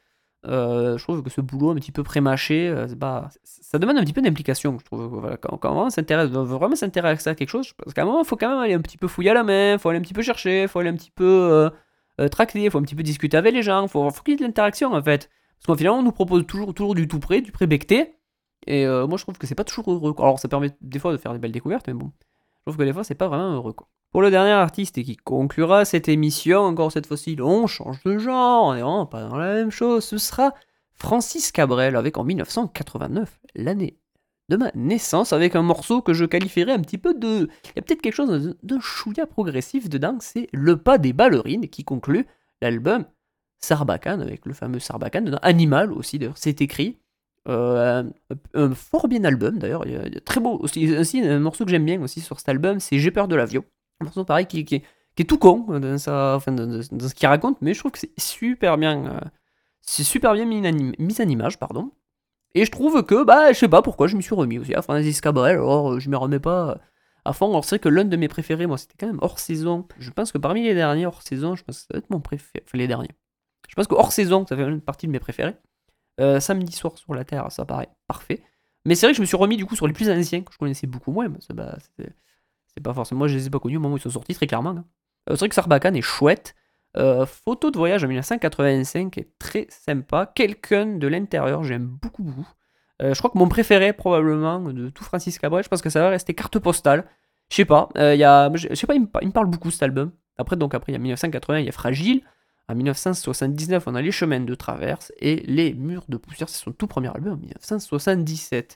euh, je trouve que ce boulot un petit peu prémâché, euh, c'est pas- ça demande un petit peu d'implication. Je trouve. Voilà, quand, quand on s'intéresse, veut vraiment s'intéresser à quelque chose, parce qu'à un moment, il faut quand même aller un petit peu fouiller à la main, il faut aller un petit peu chercher, il faut aller un petit peu euh, euh, tracter, il faut un petit peu discuter avec les gens, il faut, faut qu'il y ait de l'interaction en fait. Parce qu'en final, on nous propose toujours, toujours du tout prêt, du pré-becté, et euh, moi je trouve que c'est pas toujours heureux, quoi. Alors ça permet des fois de faire des belles découvertes, mais bon, je trouve que des fois c'est pas vraiment heureux quoi. Pour le dernier artiste et qui conclura cette émission, encore cette fois-ci, on change de genre, on est vraiment pas dans la même chose, ce sera Francis Cabrel avec en mille neuf cent quatre-vingt-neuf, l'année de ma naissance, avec un morceau que je qualifierais un petit peu de... Il y a peut-être quelque chose d'un chouïa progressif dedans, c'est Le pas des ballerines qui conclut l'album Sarbacane, avec le fameux Sarbacane, dedans. Animal aussi d'ailleurs, c'est écrit. Euh, un, un fort bien album d'ailleurs, il y a, il y a très beau aussi, aussi, un morceau que j'aime bien aussi sur cet album, c'est J'ai peur de l'avion. Un morceau pareil qui, qui, qui est tout con dans, sa, enfin, dans, dans- dans ce qu'il raconte, mais je trouve que c'est super bien, euh, c'est super bien mis en, anim- mis en image, pardon. Et je trouve que, bah, je sais pas pourquoi, je me suis remis aussi à Francis Cabrel, alors euh, je me remets pas à fond. Alors c'est vrai que l'un de mes préférés, moi, c'était quand même Hors Saison. Je pense que parmi les derniers Hors Saison, je pense que ça va être mon préféré, enfin les derniers. Je pense que Hors Saison, ça fait une partie de mes préférés. Euh, samedi soir sur la Terre, ça paraît parfait. Mais c'est vrai que je me suis remis du coup sur les plus anciens, que je connaissais beaucoup moins. Parce que, bah, c'est, c'est pas forcément. Moi, je les ai pas connus au moment où ils sont sortis, très clairement. Hein. Euh, c'est vrai que Sarbacane est chouette. Euh, photo de voyage en mille neuf cent quatre-vingt-cinq est très sympa. Quelqu'un de l'intérieur, j'aime beaucoup, beaucoup. Euh, je crois que mon préféré, probablement, de tout Francis Cabrel, je pense que ça va rester Carte Postale. Je sais pas, euh, y a, je sais pas, il me, il me parle beaucoup cet album. Après, donc après, il y a mille neuf cent quatre-vingts, il y a Fragile. En mille neuf cent soixante-dix-neuf, on a Les Chemins de Traverse et Les Murs de Poussière, c'est son tout premier album en mille neuf cent soixante-dix-sept.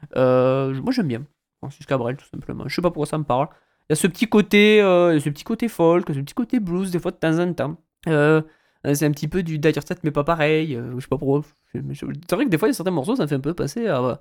Euh, moi j'aime bien Francis Cabrel tout simplement. Je sais pas pourquoi ça me parle. Il y a ce petit côté, euh, ce petit côté folk, ce petit côté blues des fois de temps en temps. Euh, c'est un petit peu du Dire Straits mais pas pareil. Euh, je sais pas pourquoi. C'est vrai que des fois il y a certains morceaux ça me fait un peu passer à,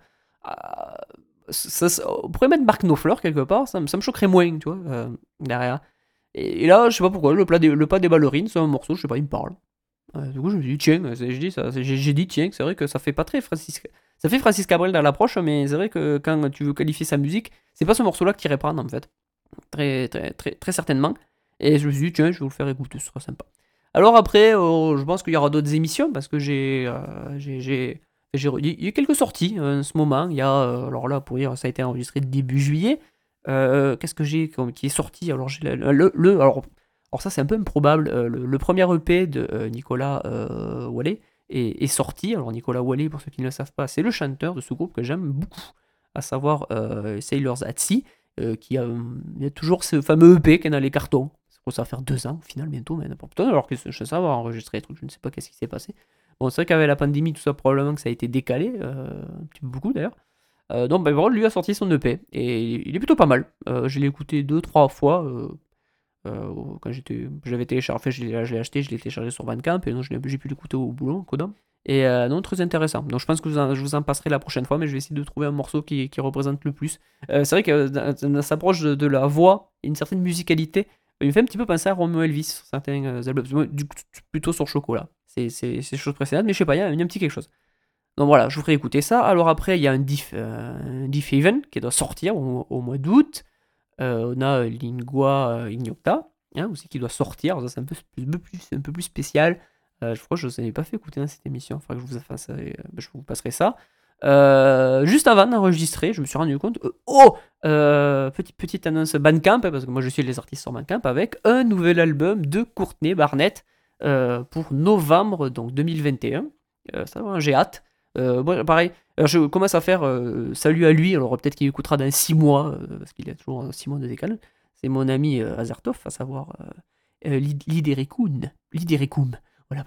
à- ça, ça- on pourrait mettre Mark Knopfler quelque part, ça, me- ça me choquerait moins, tu vois, euh, derrière. Et, et là, je sais pas pourquoi, le, plat des, le pas des ballerines, c'est un morceau, je sais pas, il me parle. Euh, du coup, je me suis dit, tiens, c'est- je dis ça, c'est- j'ai j'ai dit, tiens, c'est vrai que ça fait pas très Francis. Ça fait Francis Cabrel dans l'approche, mais c'est vrai que quand tu veux qualifier sa musique, c'est pas ce morceau-là que tu irais prendre en fait. Très, très, très, très certainement. Et je me suis dit, tiens, je vais vous le faire écouter, ce sera sympa. Alors après, euh, je pense qu'il y aura d'autres émissions parce que j'ai. euh, j'ai, j'ai, j'ai- il y a quelques sorties euh, en ce moment. Il y a. euh, alors là, pour dire, ça a été enregistré début juillet. Euh, qu'est-ce que j'ai comme- qui est sorti? Alors, j'ai le, le, le- alors, alors ça, c'est un peu improbable. euh, le, le premier E P de euh, Nicolas euh, Wallet est, est sorti. Alors, Nicolas Wallet, pour ceux qui ne le savent pas, c'est le chanteur de ce groupe que j'aime beaucoup, à savoir euh, Sailors at Sea, euh, qui a, euh, il y a toujours ce fameux E P qui est dans les cartons. Ça va faire deux ans au final bientôt, mais n'importe quoi. Alors que je sais avoir enregistré des trucs, je ne sais pas qu'est-ce qui s'est passé. Bon, c'est vrai qu'avec la pandémie, tout ça, probablement que ça a été décalé, euh, un petit peu beaucoup d'ailleurs. Euh, donc, bah, voilà, lui a sorti son E P et il est plutôt pas mal. Euh, je l'ai écouté deux, trois fois euh, euh, quand j'étais, j'avais téléchargé. Enfin, je l'ai, je l'ai acheté, je l'ai téléchargé sur Bandcamp et non, je l'ai- j'ai pu l'écouter au boulot, Kodam. Et euh, non, très intéressant. Donc, je pense que vous en- je vous en passerai la prochaine fois, mais je vais essayer de trouver un morceau qui, qui représente le plus. Euh, c'est vrai que dans, dans sa approche de, de la voix, et une certaine musicalité. Il me fait un petit peu penser à Romeo Elvis sur certains euh, albums. Moi, du coup, plutôt sur Chocolat. C'est c'est c'est chose précédente, mais je sais pas, il y, a il y a un petit quelque chose. Donc voilà, je vous ferai écouter ça. Alors après, il y a un Diff, euh, un Diff Even qui doit sortir au, au mois d'août. Euh, on a euh, Lingua euh, Ignota hein, aussi qui doit sortir. Alors ça, c'est un peu, un peu plus, un peu plus spécial. Euh, je crois que je ne vous avais pas fait écouter dans cette émission. Il faudra que je vous, fasse, euh, je vous passerai ça. Euh, juste avant d'enregistrer, je me suis rendu compte. euh, oh euh, petite, petite annonce Bandcamp, hein, parce que moi je suis les artistes sur Bandcamp, avec un nouvel album de Courtney Barnett euh, pour novembre donc deux mille vingt et un. Euh, ça, ouais, j'ai hâte. Euh, moi, pareil, alors, je commence à faire euh, salut à lui. Alors peut-être qu'il écoutera dans six mois, euh, parce qu'il y a toujours six mois de décalage. C'est mon ami euh, Azartov, à savoir euh, euh, Lid- Liderikun. Lidericum, voilà.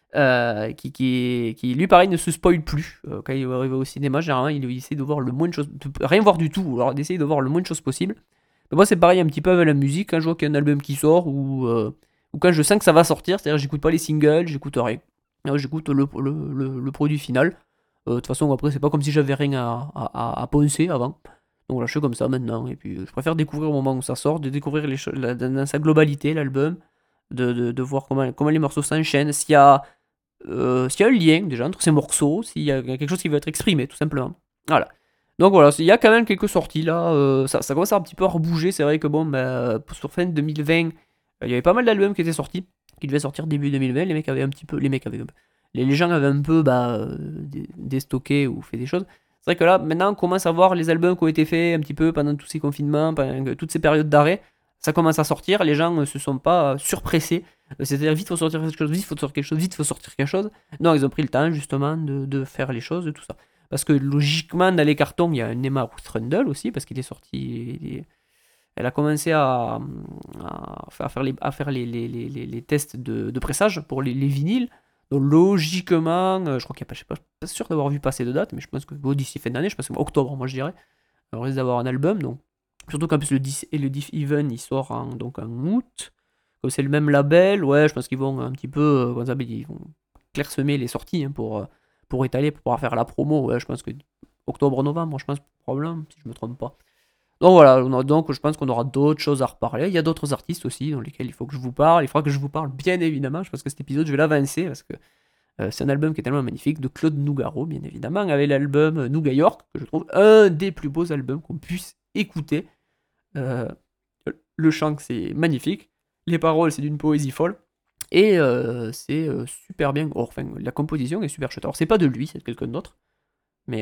Euh, qui, qui, qui, lui, pareil, ne se spoil plus. Euh, quand il va arriver au cinéma, généralement, il, il essaie de voir le moins de choses, de rien voir du tout, alors d'essayer de voir le moins de choses possible. Mais moi, c'est pareil un petit peu avec la musique, quand je vois qu'il y a un album qui sort, ou, euh, ou quand je sens que ça va sortir, c'est-à-dire j'écoute pas les singles, j'écoute rien. Alors, j'écoute le, le, le, le produit final. Euh, De toute façon, après, c'est pas comme si j'avais rien à, à, à poncer avant. Donc voilà, je suis comme ça maintenant. Et puis, euh, je préfère découvrir au moment où ça sort, de découvrir les cho- la- dans sa globalité l'album, de, de, de voir comment, comment les morceaux s'enchaînent, s'il y a euh, s'il y a un lien déjà entre ces morceaux, s'il y a quelque chose qui veut être exprimé, tout simplement. Voilà. Donc voilà, il y a quand même quelques sorties là, euh, ça, ça commence à un petit peu à rebouger. C'est vrai que bon, bah, sur fin deux mille vingt, euh, il y avait pas mal d'albums qui étaient sortis, qui devaient sortir début deux mille vingt. Les mecs avaient un petit peu, les mecs avaient, un peu- les, les gens avaient un peu bah, euh, dé- déstocké ou fait des choses. C'est vrai que là, maintenant, on commence à voir les albums qui ont été faits un petit peu pendant tous ces confinements, pendant que- toutes ces périodes d'arrêt. Ça commence à sortir, les gens ne se sont pas euh, surpressés. Euh, C'est-à-dire, vite, faut sortir quelque chose, vite, faut sortir quelque chose, vite, faut sortir quelque chose. Non, ils ont pris le temps, justement, de, de faire les choses et tout ça. Parce que, logiquement, dans les cartons, il y a un Emma Ruth aussi, parce qu'il est sorti. il est- Elle a commencé à, à faire à faire les, à faire les, les, les, les- les tests de, de pressage pour les, les vinyles. Donc, logiquement, euh, je crois qu'il n'y a pas, je suis pas, pas sûr d'avoir vu passer de date, mais je pense que bon, d'ici fin d'année, je pense que octobre, moi je dirais, on risque d'avoir un album. Donc, surtout qu'en plus, le Diff, et le Diff Even, il sort en, donc en août. Comme c'est le même label, ouais, je pense qu'ils vont un petit peu, euh, comment ça s'appelle, ils vont clairsemer les sorties hein, pour, euh, pour étaler, pour pouvoir faire la promo. Ouais, je pense que octobre-novembre, je pense, probablement, si je me trompe pas. Donc voilà, on a- donc je pense qu'on aura d'autres choses à reparler. Il y a d'autres artistes aussi dans lesquels il faut que je vous parle. Il faudra que je vous parle bien évidemment. Je pense que cet épisode, je vais l'avancer parce que euh, c'est un album qui est tellement magnifique de Claude Nougaro, bien évidemment, avec l'album euh, Nouga York, que je trouve un des plus beaux albums qu'on puisse écouter. Euh, le chant, c'est magnifique. Les paroles, c'est d'une poésie folle. Et euh, c'est euh, super bien. Oh, enfin, la composition est super chouette. Alors, c'est pas de lui, c'est de quelqu'un d'autre. Mais voilà.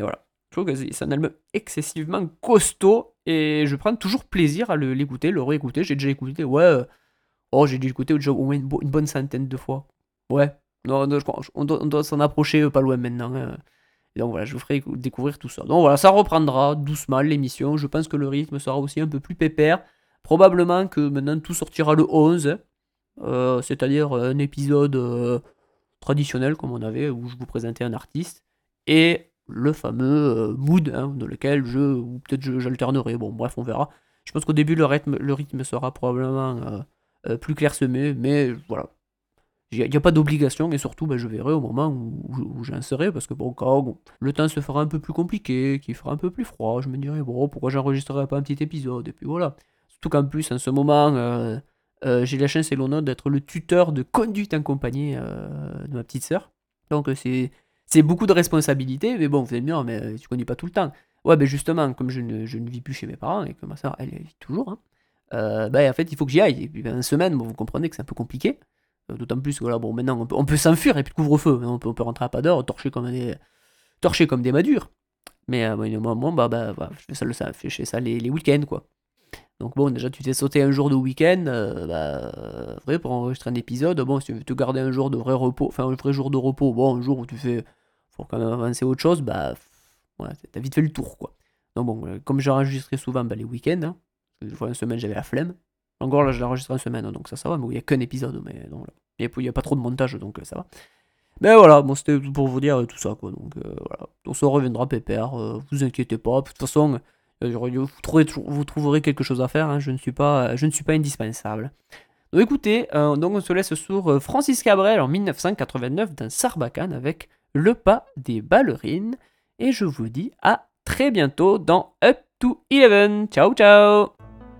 Je trouve que c'est c'est un album excessivement costaud et je prends toujours plaisir à le- l'écouter, le réécouter. J'ai déjà écouté, ouais, euh, oh, j'ai dû écouter déjà au moins une, bo- une bonne centaine de fois. Ouais, non, non, je crois- on doit, on doit s'en approcher euh, pas loin maintenant, hein. Et donc voilà, je vous ferai écou- découvrir tout ça. Donc voilà, ça reprendra doucement l'émission. Je pense que le rythme sera aussi un peu plus pépère. Probablement que maintenant tout sortira le onze, euh, c'est-à-dire un épisode euh, traditionnel comme on avait, où je vous présentais un artiste, et le fameux euh, mood, hein, dans lequel je, ou peut-être je- j'alternerai, bon bref on verra. Je pense qu'au début le rythme, le rythme sera probablement euh, euh, plus clairsemé, mais voilà. Il n'y a, pas d'obligation, et surtout bah, je verrai au moment où, où, où j'en serai, parce que bon, quand bon, le temps se fera un peu plus compliqué, qu'il fera un peu plus froid, je me dirai, bon, pourquoi j'enregistrerai pas un petit épisode, et puis voilà. Surtout qu'en plus, en ce moment, euh, euh, j'ai la chance et l'honneur d'être le tuteur de conduite en compagnie euh, de ma petite sœur. Donc euh, c'est, c'est beaucoup de responsabilités, mais bon, vous allez me dire, mais euh, tu conduis pas tout le temps. Ouais, ben justement, comme je ne, je ne vis plus chez mes parents, et que ma sœur, elle, elle vit toujours, hein, euh, ben, en fait, il faut que j'y aille. Et puis ben, en semaine, bon, vous comprenez que c'est un peu compliqué. Euh, D'autant plus que voilà, bon, maintenant on peut, on peut s'enfuir et puis le couvre-feu, hein, on peut, on peut rentrer à pas d'heure, torcher comme des, torcher comme des madures. Mais euh, moi, moi, moi, bah, bah, bah, je fais ça, le, ça, je fais ça les, les week-ends, quoi. Donc bon, déjà, tu t'es sauté un jour de week-end, euh, bah, euh, vrai, pour enregistrer un épisode, bon, si tu veux te garder un jour de vrai repos, enfin, un vrai jour de repos, bon, un jour où tu fais, faut quand même avancer autre chose, bah, pff, voilà, t'as vite fait le tour, quoi. Donc bon, euh, comme j'ai enregistré souvent bah, les week-ends, hein, parce que des fois, une semaine, j'avais la flemme. Encore là, je l'ai enregistré en semaine, hein, donc ça, ça va, mais il n'y a qu'un épisode, mais non, là. Il n'y a, pas trop de montage, donc euh, ça va. Mais voilà, bon, c'était pour vous dire euh, tout ça, quoi. Donc euh, voilà, on se reviendra pépère, euh, vous inquiétez pas. De toute façon, euh, vous, trouverez, vous trouverez quelque chose à faire, hein, je, ne suis pas, je ne suis pas indispensable. Donc écoutez, euh, donc on se laisse sur euh, Francis Cabrel en dix-neuf cent quatre-vingt-neuf dans Sarbacane avec Le pas des ballerines. Et je vous dis à très bientôt dans Up to Eleven. Ciao, ciao!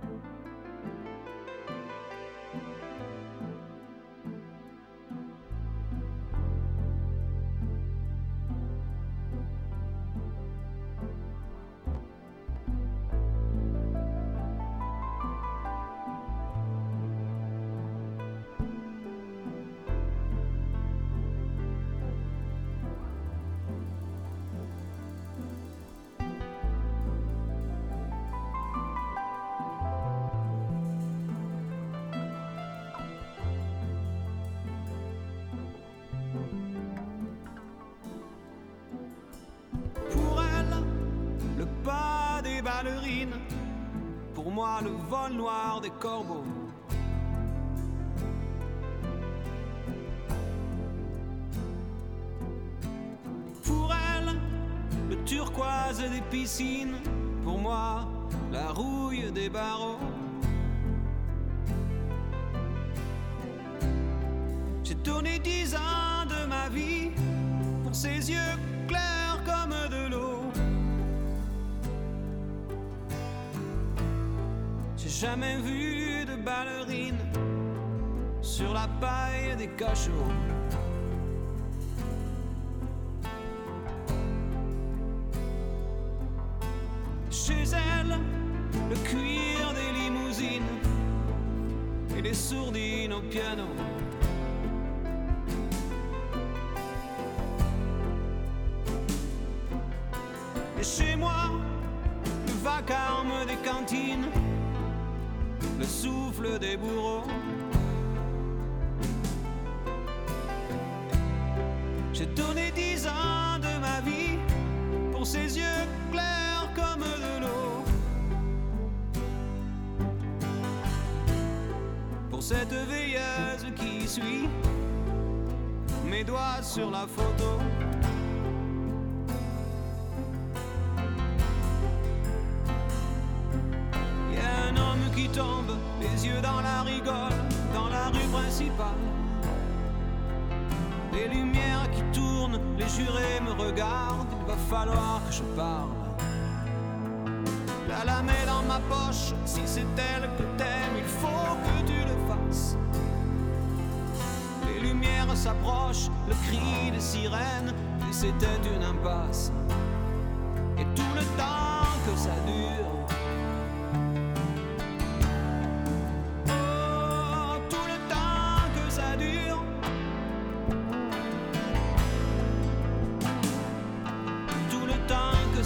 Pour elle, le pas des ballerines. Pour moi, le vol noir des corbeaux. Pour elle, le turquoise des piscines. Pour moi, la rouille des barreaux. J'ai donné dix ans de ma vie pour ses yeux clairs comme de l'eau. J'ai jamais vu de ballerine sur la paille des cachots. Chez elle, le cuir des limousines et les sourdines au piano. Et chez moi, le vacarme des cantines, le souffle des bourreaux. J'ai donné dix ans de ma vie pour ses yeux clairs comme de l'eau. Pour cette veilleuse qui suit mes doigts sur la photo. Qui tombe, les yeux dans la rigole, dans la rue principale. Les lumières qui tournent, les jurés me regardent, il va falloir que je parle. La lame est dans ma poche, si c'est elle que t'aimes, il faut que tu le fasses. Les lumières s'approchent, le cri des sirènes, et c'était une impasse. Et tout le temps que ça dure,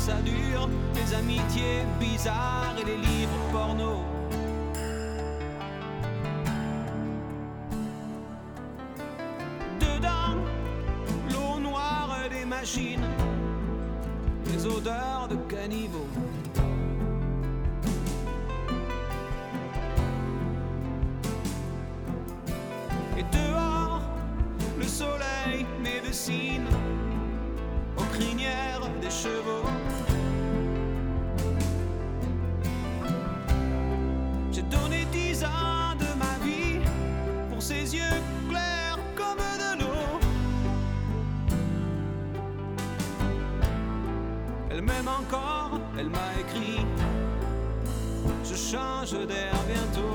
ça dure, les amitiés bizarres et les livres porno. Dedans, l'eau noire des machines, les odeurs de caniveaux. Et dehors, le soleil médecine aux crinières des chevaux. J'ai donné dix ans de ma vie pour ses yeux clairs comme de l'eau. Elle m'aime encore, elle m'a écrit. Je change d'air bientôt.